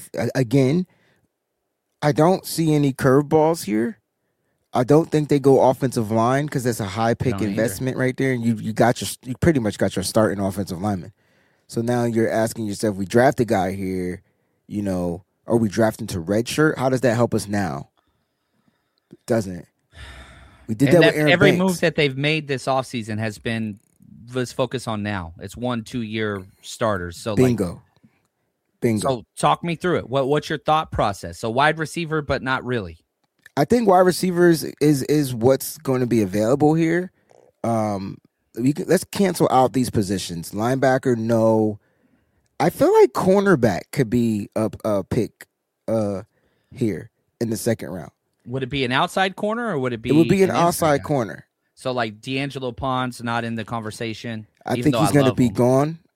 don't see any curveballs here. I don't think they go offensive line because that's a high pick investment right there, and you pretty much got your starting offensive lineman. So now you're asking yourself, we draft a guy here, are we drafting to redshirt? How does that help us now? It doesn't. We did that with Aaron every Banks. move that they've made this offseason has been let's focus on now. It's 1-2 year starters. So bingo. So talk me through it. What's your thought process? So wide receiver, but not really. I think wide receivers is what's going to be available here. Let's cancel out these positions. Linebacker, no. I feel like cornerback could be a pick here in the second round. Would it be an outside corner or would it be? It would be an outside corner. So like D'Angelo Pond's not in the conversation. I think he's going to be gone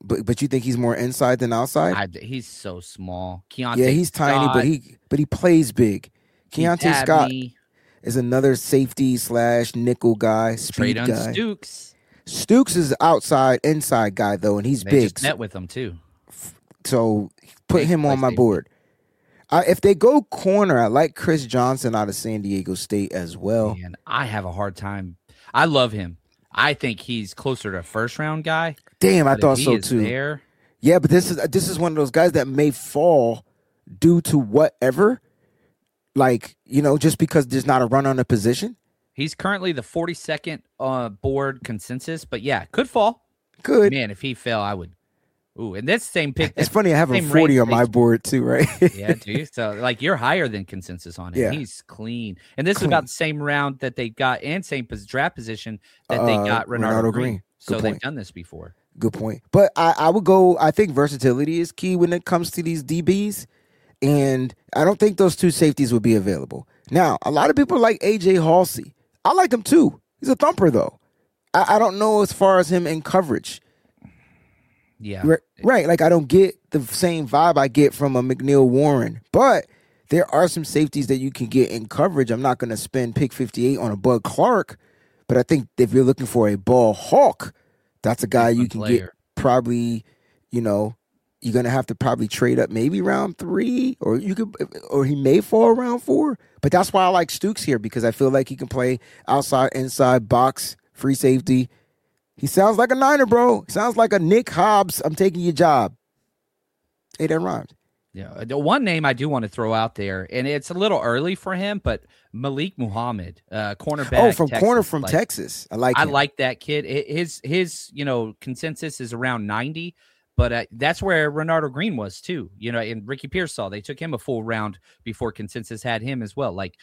But you think he's more inside than outside? He's so small. Keontae Yeah, he's tiny, Scott, but he plays big. Keontae Scott Dabney, is another safety / nickel guy, speed Traydon guy. Stukes. Stukes is inside guy though, and he's They big. just met with him too. So put Big him on my safety. board. If they go corner, I like Chris Johnson out of San Diego State as well. Man, I have a hard time. I love him. I think he's closer to a first round guy. Damn, I but if thought he so is too. There, Yeah, but this is one of those guys that may fall due to whatever, like, just because there's not a run on the position. he's currently the 42nd board consensus, but yeah, could fall. Good. Man, if he fell, I would. Ooh, and this same pick. It's funny I have him same 40 range on my space- board too, right? Yeah, dude. So like you're higher than consensus on him. Yeah. He's clean. And this Clean. is about the same round that they got and same draft position that they got Renardo Green. So Good they've point. done this before. Good point. But I would go, I think versatility is key when it comes to these DBs. And I don't think those two safeties would be available. Now, a lot of people like AJ Halsey. I like him too. He's a thumper though. I don't know as far as him in coverage. Yeah. Right. Like I don't get the same vibe I get from a McNeil Warren. But there are some safeties that you can get in coverage. I'm not going to spend pick 58 on a Bud Clark. But I think if you're looking for a ball hawk, that's a guy you can get probably, you're going to have to probably trade up maybe round 3 or he may fall round 4. But that's why I like Stukes here because I feel like he can play outside, inside, box, free safety. He sounds like a Niner, bro. He sounds like a Nick Hobbs. I'm taking your job. Hey, that rhymed. Yeah, the one name I do want to throw out there, and it's a little early for him, but Malik Muhammad, cornerback. Oh, from Texas. Texas. I like him. I like that kid. His consensus is around 90, but that's where Renardo Green was too. And Ricky Pearsall, they took him a full round before consensus had him as well. Like,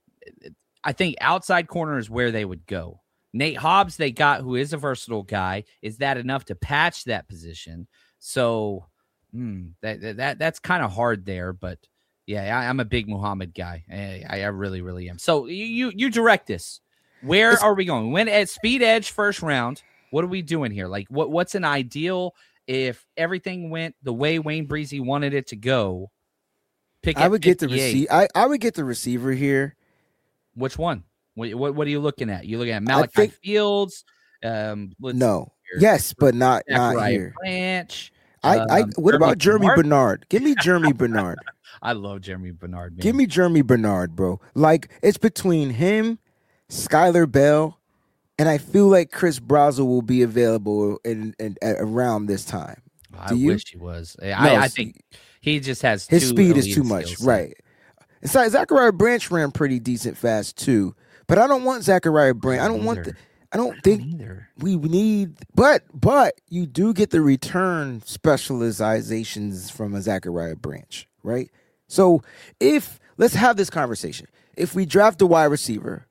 I think outside corner is where they would go. Nate Hobbs, they got, who is a versatile guy. Is that enough to patch that position? So that's kind of hard there, but yeah, I'm a big Muhammad guy. I really, really am. So you direct this. Where are we going? When at speed edge first round, what are we doing here? Like what's an ideal if everything went the way Wayne Breezy wanted it to go? I would get the I would get the receiver here. Which one? What are you looking at? You looking at Malachi Fields? No. Yes, but not here. Branch. What about Jeremy Bernard? Give me Jeremy Bernard. I love Jeremy Bernard, man. Give me Jeremy Bernard, bro. Like it's between him, Skylar Bell, and I feel like Chris Brazel will be available in around this time. I wish he was. I think he just has his speed is too much, skills. right? Zachariah Branch ran pretty decent fast too, but I don't want Zachariah Branch. I don't think we need, but you do get the return specializations from a Zachariah Branch, right? So let's have this conversation. If we draft a wide receiver,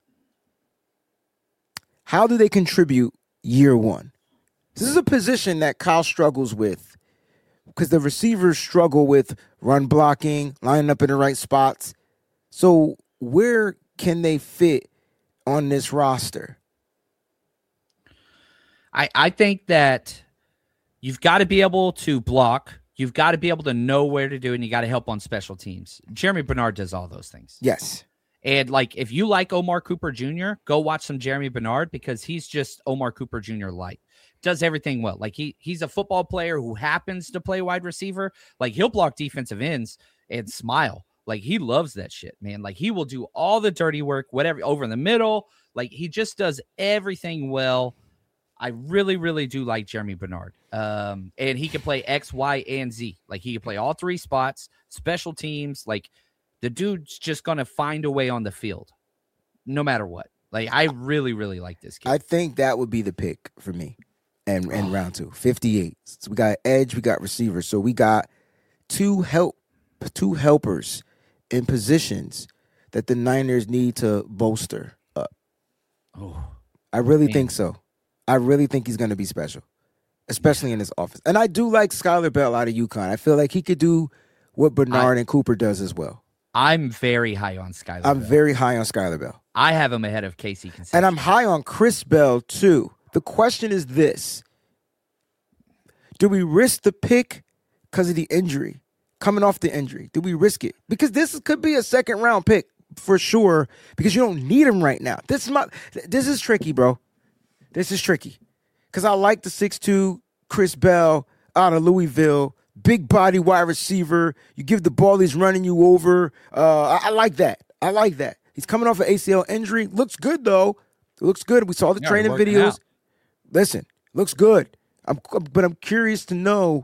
how do they contribute year one? This is a position that Kyle struggles with because the receivers struggle with run blocking, lining up in the right spots. So where can they fit on this roster? I think that you've got to be able to block. You've got to be able to know where to do, and you got to help on special teams. Jeremy Bernard does all those things. Yes. And like, if you like Omar Cooper Jr., go watch some Jeremy Bernard because he's just Omar Cooper Jr. light. Does everything well. Like he's a football player who happens to play wide receiver. Like he'll block defensive ends and smile. Like he loves that shit, man. Like he will do all the dirty work, whatever, over in the middle. Like he just does everything well. I really, really do like Jeremy Bernard. And he can play X, Y, and Z. Like he can play all 3 spots, special teams. Like the dude's just going to find a way on the field no matter what. Like I really, really like this kid. I think that would be the pick for me and round 2, 58. So we got edge, we got receiver. So we got two helpers in positions that the Niners need to bolster up. Oh, I really think so. I really think he's going to be special, especially in this offense. And I do like Skylar Bell out of UConn. I feel like he could do what Bernard and Cooper does as well. I'm very high on Skylar Bell. I'm very high on Skylar Bell. I have him ahead of Casey Concepcion. And I'm high on Chris Bell, too. The question is this. Do we risk the pick because of the injury? Coming off the injury, do we risk it? Because this could be a second round pick for sure, because you don't need him right now. This is tricky, bro. This is tricky. Because I like the 6'2" Chris Bell out of Louisville, big body wide receiver. You give the ball, he's running you over. I like that. I like that. He's coming off an ACL injury. Looks good, though. It looks good. We saw the training videos. Out. Listen, looks good. But I'm curious to know.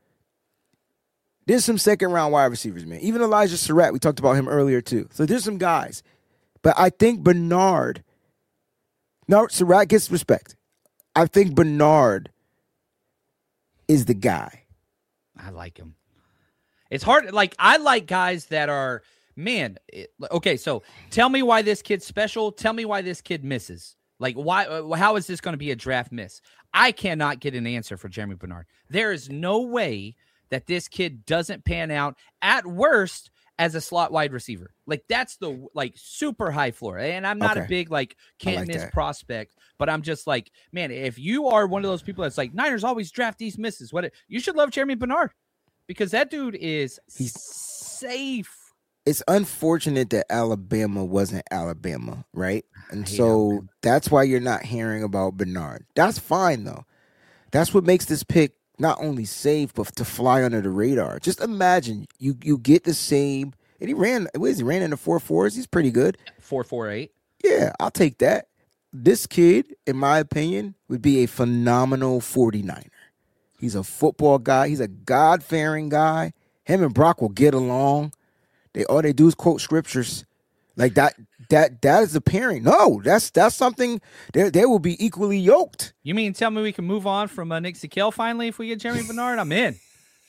There's some second-round wide receivers, man. Even Elijah Surratt, we talked about him earlier, too. So there's some guys. But I think Bernard, no, Surratt gets respect. I think Bernard is the guy. I like him. It's hard. Like, I like guys that are, man, okay, so tell me why this kid's special. Tell me why this kid misses. Like, why? How is this going to be a draft miss? I cannot get an answer for Jeremy Bernard. There is no way that this kid doesn't pan out at worst as a slot wide receiver. Like, that's the super high floor. And I'm not a big can't miss prospect, but I'm just like, man, if you are one of those people that's like, Niners always draft these misses, you should love Jeremy Bernard, because that dude he's safe. It's unfortunate that Alabama wasn't Alabama, right? And so that's why you're not hearing about Bernard. That's fine, though. That's what makes this pick not only safe, but to fly under the radar. Just imagine you get the same, and he ran in the 4.4s. He's pretty good. 4.48. Yeah, I'll take that. This kid, in my opinion, would be a phenomenal 49er. He's a football guy. He's a God-fearing guy. Him and Brock will get along. All they do is quote scriptures. Like that is a pairing. No, that's something. They will be equally yoked. You mean tell me we can move on from Nick Sikel finally if we get Jeremy Bernard? I'm in.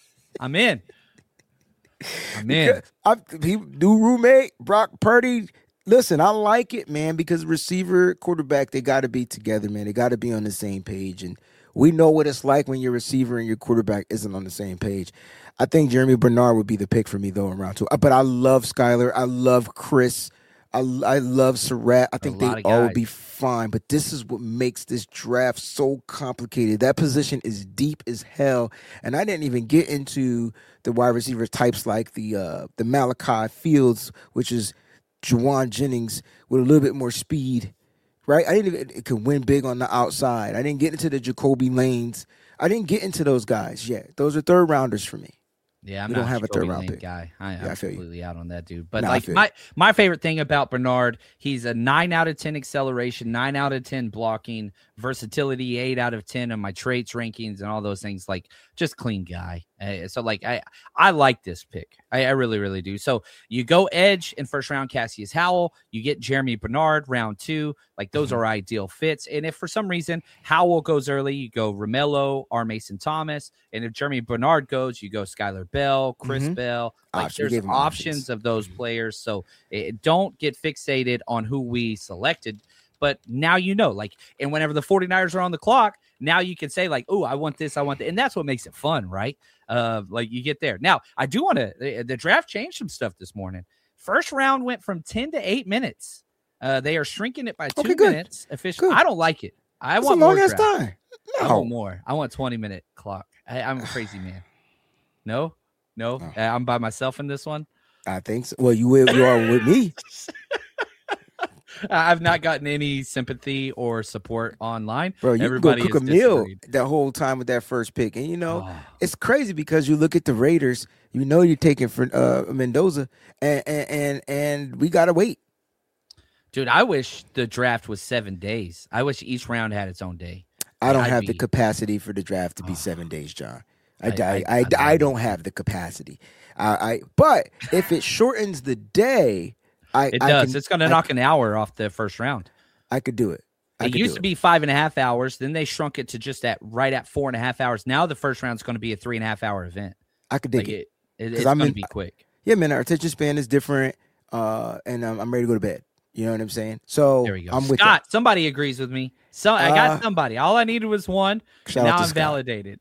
New roommate, Brock Purdy. Listen, I like it, man, because receiver, quarterback, they got to be together, man. They got to be on the same page. And we know what it's like when your receiver and your quarterback isn't on the same page. I think Jeremy Bernard would be the pick for me, though, in round 2. But I love Skyler. I love Chris. I love Surratt. I think they all be fine. But this is what makes this draft so complicated. That position is deep as hell. And I didn't even get into the wide receiver types like the Malachi Fields, which is Juwan Jennings with a little bit more speed. Right? It could win big on the outside. I didn't get into the Jacoby Lanes. I didn't get into those guys yet. Those are third rounders for me. Yeah, I'm not a third round pick guy. I'm completely out on that dude. But my favorite thing about Bernard, he's a 9 out of 10 acceleration, 9 out of 10 blocking, versatility, 8 out of 10 on my traits rankings and all those things. Like, just clean guy. So I like this pick. I really, really do. So you go edge in first round, Cassius Howell. You get Jeremy Bernard round 2. Like, those are ideal fits. And if for some reason Howell goes early, you go Romello, R. Mason Thomas. And if Jeremy Bernard goes, you go Skyler Bell, Chris Bell. Like, there's options of those players. So don't get fixated on who we selected. But now you know, and whenever the 49ers are on the clock, now you can say, oh, I want this, I want that. And that's what makes it fun, right? You get there. Now, I do want to, the draft changed some stuff this morning. First round went from 10 to 8 minutes. They are shrinking it by 2 minutes. Officially, I don't like it. I want more draft. Time. No. I want more. I want 20-minute clock. I'm a crazy man. No. I'm by myself in this one. I think so. Well, you are with me. I've not gotten any sympathy or support online. Bro, everybody can go cook a meal the whole time with that first pick. And, it's crazy because you look at the Raiders, you're taking for Mendoza, and we got to wait. Dude, I wish the draft was 7 days. I wish each round had its own day. I don't have the capacity for the draft to be 7 days, John. I don't have the capacity. But if it shortens the day, it does. It's going to knock an hour off the first round. I could do it. It used to be 5.5 hours. Then they shrunk it to just right at 4.5 hours. Now the first round is going to be a 3.5 hour event. I could dig it. It's going to be quick. Yeah, man. Our attention span is different, and I'm ready to go to bed. You know what I'm saying? So there we go. I'm with Scott. Somebody agrees with me. So I got somebody. All I needed was one. Now I'm validated.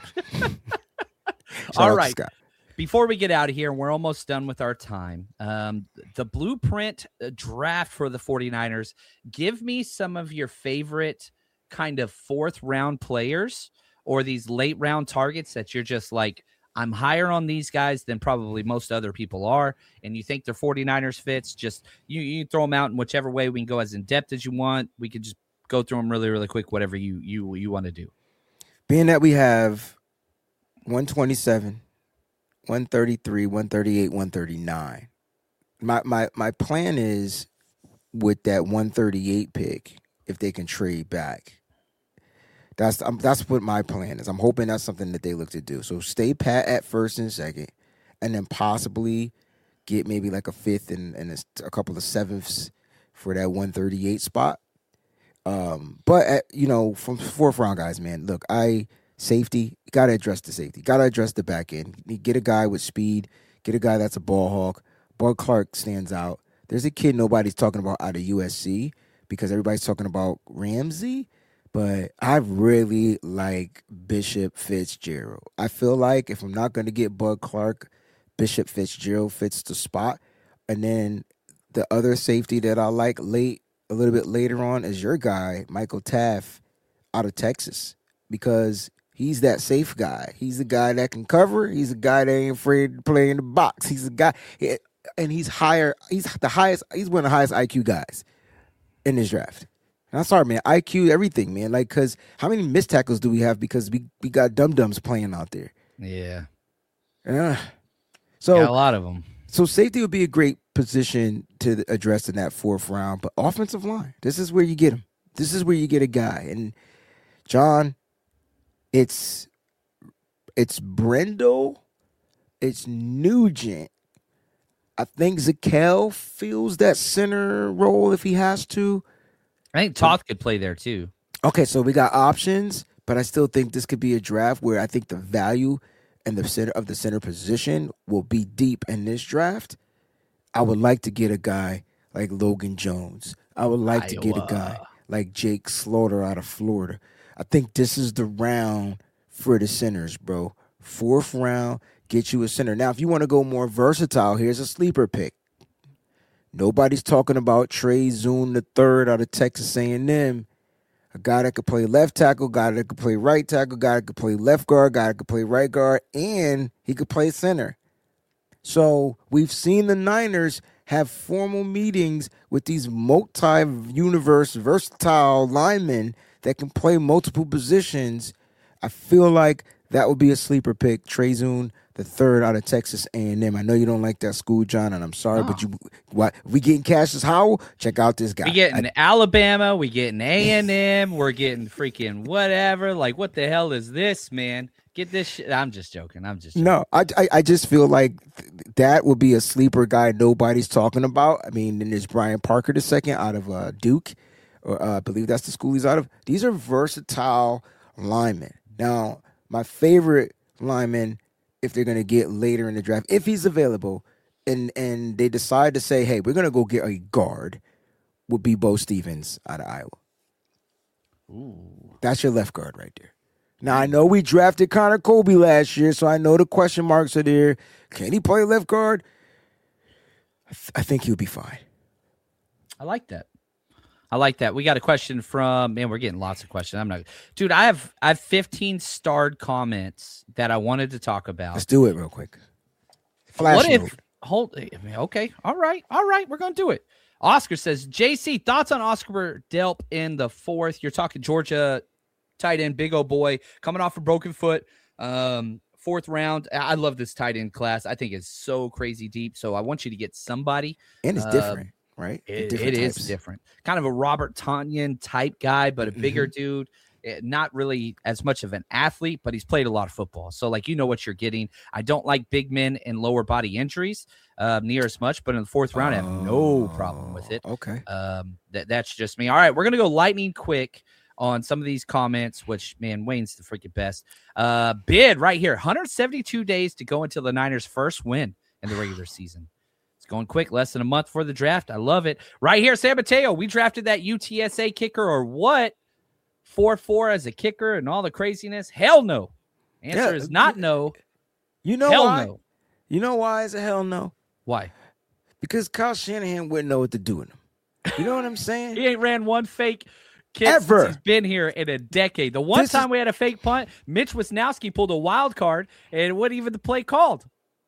All right. Scott. Before we get out of here, and we're almost done with our time, the blueprint draft for the 49ers, give me some of your favorite kind of fourth round players or these late round targets that you're just like, I'm higher on these guys than probably most other people are, and you think they're 49ers fits, just you throw them out in whichever way. We can go as in depth as you want. We could just go through them really, really quick, whatever you want to do. Being that we have 127, 133, 138, 139. My plan is with that 138 pick, if they can trade back. That's what my plan is. I'm hoping that's something that they look to do. So stay pat at first and second, and then possibly get maybe like a fifth and a couple of sevenths for that 138 spot. But from fourth round guys, man, look, safety, got to address the safety, got to address the back end. Get a guy with speed, get a guy that's a ball hawk. Bud Clark stands out. There's a kid nobody's talking about out of USC because everybody's talking about Ramsey. But I really like Bishop Fitzgerald. I feel like if I'm not going to get Bud Clark, Bishop Fitzgerald fits the spot. And then the other safety that I like a little bit later on is your guy, Michael Taft, out of Texas. Because he's that safe guy. He's the guy that can cover. He's the guy that ain't afraid to play in the box. He's the guy, and he's higher. He's the highest. He's one of the highest IQ guys in this draft. And I'm sorry, man. IQ, everything, man. Like, because how many missed tackles do we have because we got dum-dums playing out there? Yeah. So a lot of them. So safety would be a great position to address in that fourth round. But offensive line, this is where you get him. This is where you get a guy. And, John, it's Brendel. It's Nugent. I think Zakel fills that center role if he has to. I think Toth could play there too. Okay, so we got options, but I still think this could be a draft where I think the value and the center position will be deep in this draft. I would like to get a guy like Logan Jones. I would like to get a guy like Jake Slaughter out of Florida. I think this is the round for the centers, bro. Fourth round, get you a center. Now, if you want to go more versatile, here's a sleeper pick. Nobody's talking about Trey Zoon III out of Texas A&M. A guy that could play left tackle, guy that could play right tackle, guy that could play left guard, guy that could play right guard, and he could play center. So we've seen the Niners have formal meetings with these multi-universe, versatile linemen that can play multiple positions. I feel like that would be a sleeper pick, Trey Zoon the third out of Texas A&M. I know you don't like that school, John, and I'm sorry, but we getting Cassius Howell? Check out this guy. We getting Alabama, we getting A&M, we're getting freaking whatever. Like, what the hell is this, man? Get this shit. I'm just joking. No, I just feel like that would be a sleeper guy nobody's talking about. I mean, then there's Brian Parker the second out of Duke, or I believe that's the school he's out of. These are versatile linemen. Now, my favorite lineman, if they're going to get later in the draft, if he's available, and they decide to say, hey, we're going to go get a guard, would be Bo Stevens out of Iowa. Ooh. That's your left guard right there. Now, I know we drafted Connor Colby last year, so I know the question marks are there. Can he play left guard? I think he'll be fine. I like that. We got a question from, man, we're getting lots of questions. Dude, I have 15 starred comments that I wanted to talk about. Let's do it real quick. Flash mode. Okay. All right. We're going to do it. Oscar says, JC, thoughts on Oscar Delp in the fourth? You're talking Georgia tight end, big old boy, coming off a broken foot. Fourth round. I love this tight end class. I think it's so crazy deep. So I want you to get somebody. And it's different. Right? It is different. Kind of a Robert Tonyan type guy, but a bigger dude. Not really as much of an athlete, but he's played a lot of football. So, like, you know what you're getting. I don't like big men and lower body injuries near as much, but in the fourth round, I have no problem with it. Okay. That's just me. All right, we're going to go lightning quick on some of these comments, which, man, Wayne's the freaking best. Bid right here, 172 days to go until the Niners' first win in the regular season. Going quick, less than a month for the draft. I love it. Right here, San Mateo, we drafted that UTSA kicker or what? 4-4 as a kicker and all the craziness? Hell no. Answer is not no. You know hell why? No. You know why it's a hell no? Why? Because Kyle Shanahan wouldn't know what to do with him. You know what I'm saying? He ain't ran one fake Kit since he's been here in a decade. The one time we had a fake punt, Mitch Wisnowski pulled a wild card, and it wasn't even the play called.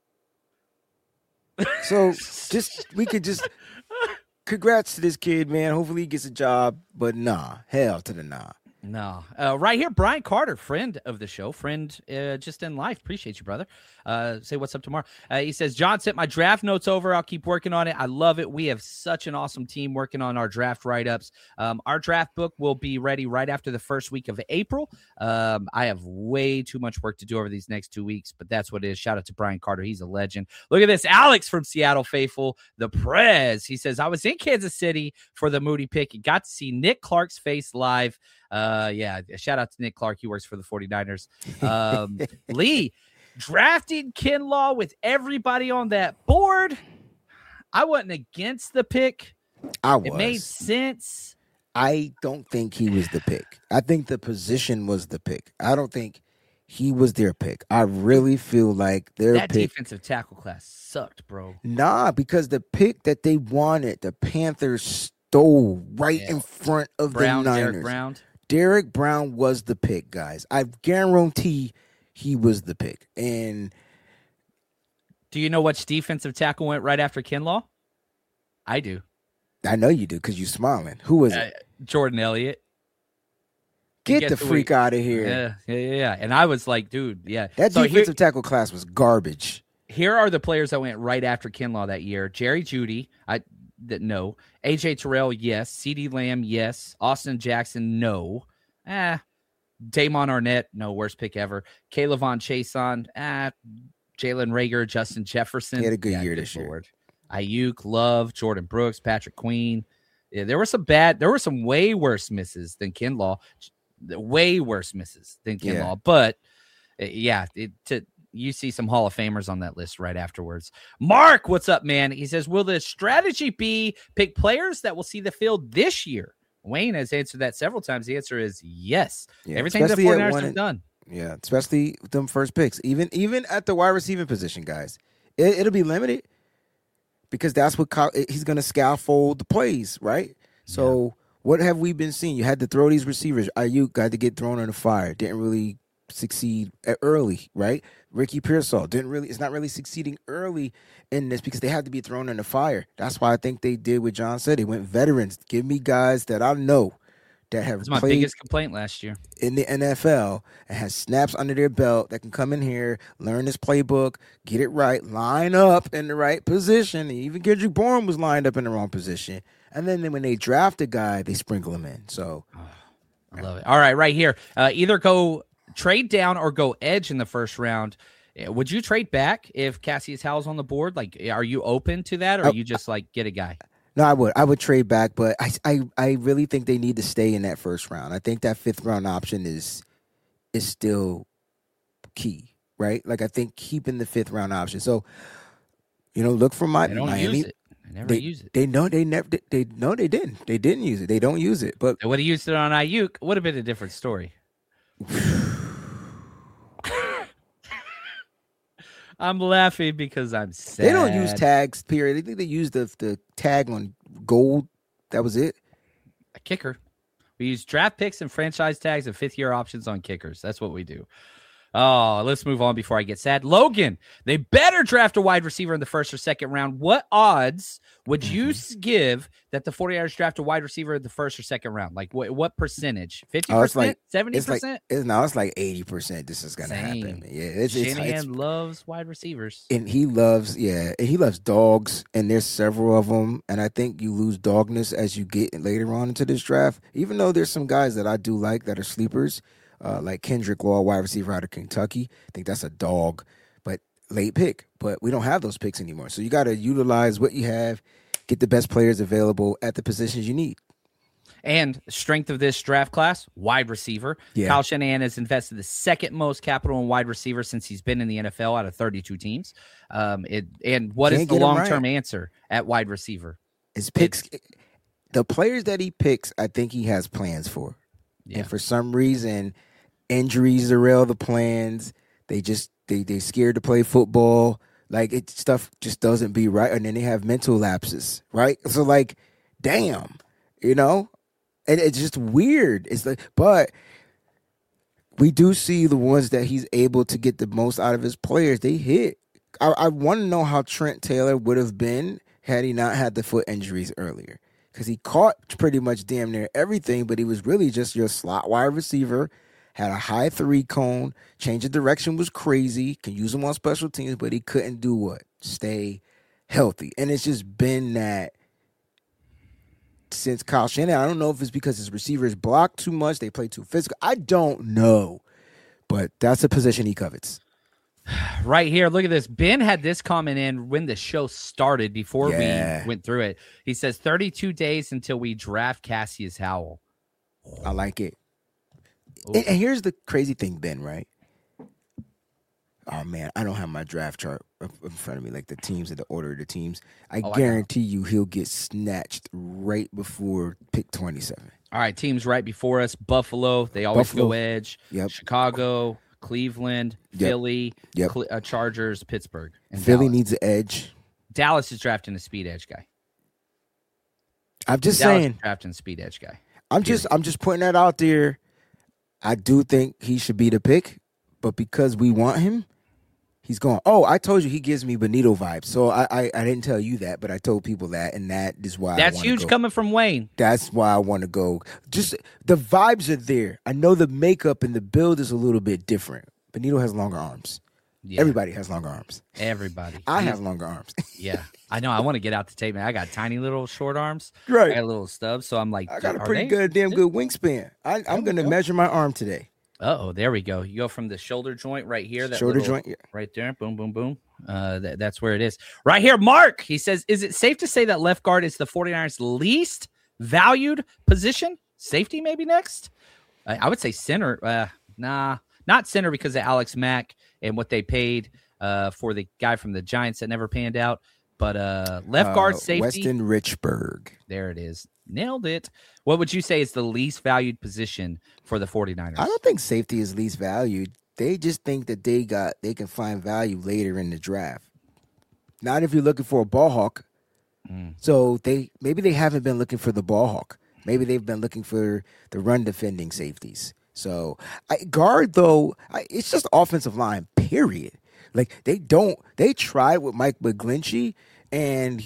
So we could just congrats to this kid, man. Hopefully he gets a job, but nah, hell to the nah. No. Right here, Brian Carter, friend of the show, friend just in life. Appreciate you, brother. Say what's up tomorrow. He says, John sent my draft notes over. I'll keep working on it. I love it. We have such an awesome team working on our draft write-ups. Our draft book will be ready right after the first week of April. I have way too much work to do over these next 2 weeks, but that's what it is. Shout out to Brian Carter. He's a legend. Look at this. Alex from Seattle Faithful, the Prez. He says, I was in Kansas City for the Moody pick and got to see Nick Clark's face live. Yeah, shout out to Nick Clark. He works for the 49ers. Lee, drafting Kinlaw with everybody on that board. I wasn't against the pick. It made sense. I don't think he was the pick. I think the position was the pick. I don't think he was their pick. I really feel like that defensive tackle class sucked, bro. Nah, because the pick that they wanted, the Panthers stole right in front of the Niners. Derek Brown was the pick, guys. I guarantee he was the pick. And do you know which defensive tackle went right after Kinlaw? I do. I know you do because you're smiling. Who was it? Jordan Elliott. Get the freak out of here. Yeah. And I was like, dude, yeah. That defensive tackle class was garbage. Here are the players that went right after Kinlaw that year. Jerry Jeudy, no. AJ Terrell, yes. CeeDee Lamb, yes. Austin Jackson, no. Damon Arnett, no. Worst pick ever. Kayvon Chason, Jalen Reagor, Justin Jefferson. He had a good year this year. Ayuk, Love, Jordan Brooks, Patrick Queen. Yeah, there were some way worse misses than Kinlaw. Way worse misses than Kinlaw. Yeah. But, you see some Hall of Famers on that list right afterwards. Mark, what's up, man? He says, will the strategy be pick players that will see the field this year? Wayne has answered that several times. The answer is yes. Yeah, everything the 49ers have done. Yeah, especially them first picks. Even at the wide receiving position, guys. It'll be limited because that's what he's going to scaffold the plays, right? So what have we been seeing? You had to throw these receivers. Ayuk got to get thrown in the fire. Didn't really succeed early, right? Ricky Pearsall it's not really succeeding early in this because they have to be thrown in the fire. That's why I think they did what John said. They went veterans. Give me guys that I know that have played. That's my biggest complaint last year in the NFL and has snaps under their belt that can come in here, learn this playbook, get it right, line up in the right position. Even Kendrick Bourne was lined up in the wrong position. And then when they draft a guy, they sprinkle him in. So I love it. All right, right here. Either go trade down or go edge in the first round. Would you trade back if Cassius Howell's on the board? Like, are you open to that, or you just like get a guy? No, I would trade back, but I really think they need to stay in that first round. I think that fifth round option is still key, right? Like I think keeping the fifth round option. So, look for Miami. Use it. They never use it. They didn't. They didn't use it. They don't use it. But they would have used it on Ayuk. Would have been a different story. I'm laughing because I'm sad. They don't use tags, period. They think they use the tag on gold. That was it. A kicker. We use draft picks and franchise tags and fifth-year options on kickers. That's what we do. Oh, let's move on before I get sad. Logan, they better draft a wide receiver in the first or second round. What odds would you give that the 49ers draft a wide receiver in the first or second round? Like what percentage? 50%? 70%? It's like 80%. This is going to happen. Yeah, Shanahan loves wide receivers. And he loves dogs, and there's several of them. And I think you lose dogness as you get later on into this draft, even though there's some guys that I do like that are sleepers. Like Kendrick Law, wide receiver out of Kentucky. I think that's a dog, but late pick. But we don't have those picks anymore. So you got to utilize what you have, get the best players available at the positions you need. And strength of this draft class, wide receiver. Yeah. Kyle Shanahan has invested the second most capital in wide receiver since he's been in the NFL out of 32 teams. And what is the long-term answer at wide receiver? His picks. The players that he picks, I think he has plans for. Yeah. And for some reason, injuries derail the plans. They scared to play football. Like stuff just doesn't be right. And then they have mental lapses, right? So like, damn, And it's just weird. It's like, but we do see the ones that he's able to get the most out of his players. They hit. I want to know how Trent Taylor would have been had he not had the foot injuries earlier. Because he caught pretty much damn near everything, but he was really just your slot wide receiver, had a high 3 cone, change of direction was crazy, can use him on special teams, but he couldn't do what? Stay healthy. And it's just been that since Kyle Shanahan. I don't know if it's because his receivers block too much, they play too physical. I don't know, but that's a position he covets. Right here, look at this. Ben had this comment in when the show started before we went through it. He says 32 days until we draft Cassius Howell. I like it. And here's the crazy thing, Ben, right? Oh, man, I don't have my draft chart in front of me, like the teams and the order of the teams. I guarantee you he'll get snatched right before pick 27. All right, teams right before us. Buffalo, they always go edge. Yep. Chicago, Cleveland, Philly, Chargers, Pittsburgh. And Philly Dallas. needs an edge. Dallas is drafting a speed edge guy. I'm just saying. Drafting a speed edge guy. I'm just putting that out there. I do think he should be the pick, but because we want him, he's going. Oh, I told you he gives me Benito vibes. So I didn't tell you that, but I told people that, and that is why that's huge coming from Wayne. That's why I want to go. Just the vibes are there. I know the makeup and the build is a little bit different. Benito has longer arms. Yeah. Everybody has longer arms. Everybody. I have longer arms. Yeah, I know. I want to get out the tape, man. I got tiny little short arms. Right. I got little stubs, so I'm like, I got a pretty good wingspan. I'm going to measure my arm today. Oh, there we go. You go from the shoulder joint right here. That shoulder joint, right there. Boom, boom, boom. That's where it is. Right here, Mark. He says, is it safe to say that left guard is the 49ers' least valued position? Safety maybe next? I would say center. Nah, not center because of Alex Mack and what they paid for the guy from the Giants that never panned out. But left guard, safety. Weston Richburg. There it is. Nailed it. What would you say is the least valued position for the 49ers? I don't think safety is least valued. They just think that they can find value later in the draft. Not if you're looking for a ball hawk. So maybe they haven't been looking for the ball hawk. Maybe they've been looking for the run defending safeties. So guard though, it's just offensive line, period. Like they tried with Mike McGlinchey and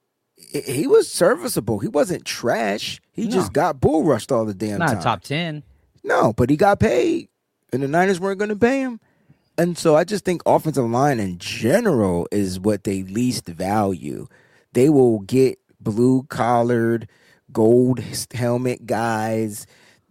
he was serviceable. He wasn't trash. He just got bull rushed all the damn time. Not a top 10. No, but he got paid, and the Niners weren't going to pay him. And so I just think offensive line in general is what they least value. They will get blue-collared, gold helmet guys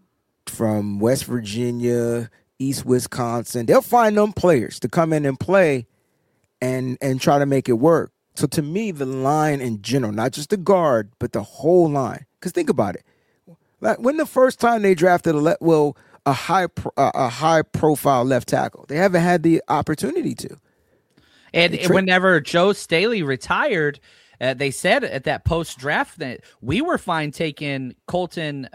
from West Virginia, East Wisconsin. They'll find them players to come in and play and try to make it work. So to me, the line in general, not just the guard, but the whole line. Because think about it. Like when the first time they drafted a high profile left tackle, they haven't had the opportunity to. And whenever Joe Staley retired, they said at that post draft that we were fine taking Colton,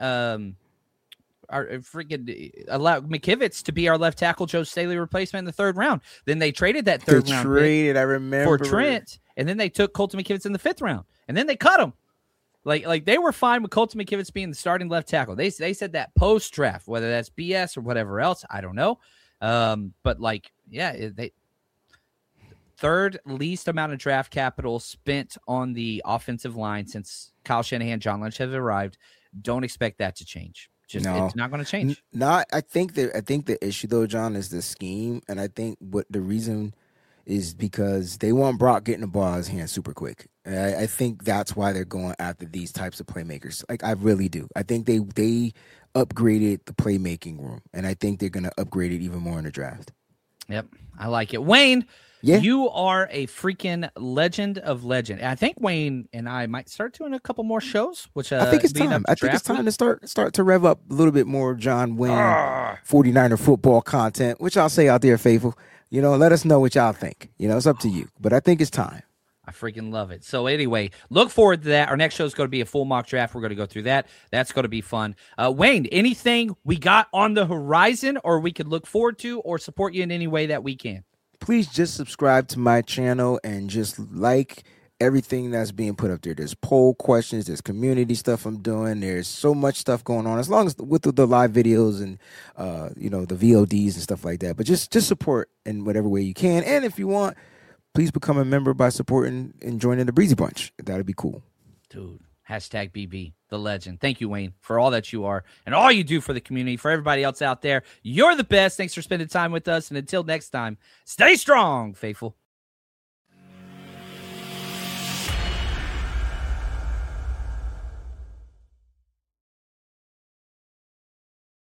McKivitz to be our left tackle, Joe Staley replacement in the 3rd round. Then they traded that third round pick I remember, for Trent, and then they took Colton McKivitz in the 5th round, and then they cut him. Like they were fine with Colton McKivitz being the starting left tackle. They said that post draft, whether that's BS or whatever else, I don't know. But they 3rd least amount of draft capital spent on the offensive line since Kyle Shanahan, John Lynch have arrived. Don't expect that to change. It's not going to change. I think the issue though, John, is the scheme, and I think what the reason is because they want Brock getting the ball in his hand super quick. And I think that's why they're going after these types of playmakers. Like I really do. I think they upgraded the playmaking room, and I think they're going to upgrade it even more in the draft. Yep, I like it, Wayne. Yeah. You are a freaking legend of legend. And I think Wayne and I might start doing a couple more shows, which I think it's time. I think it's time to start to rev up a little bit more John Wayne 49er football content, which I'll say out there, faithful. Let us know what y'all think. It's up to you. But I think it's time. I freaking love it. So anyway, look forward to that. Our next show is going to be a full mock draft. We're going to go through that. That's going to be fun. Wayne, anything we got on the horizon or we could look forward to or support you in any way that we can? Please just subscribe to my channel and just like everything that's being put up there. There's poll questions, there's community stuff I'm doing. There's so much stuff going on. As long as with the live videos and the VODs and stuff like that. But just support in whatever way you can. And if you want, please become a member by supporting and joining the Breezy Bunch. That'd be cool. Dude, hashtag BB, the legend. Thank you, Wayne, for all that you are and all you do for the community. For everybody else out there, you're the best. Thanks for spending time with us. And until next time, stay strong, faithful.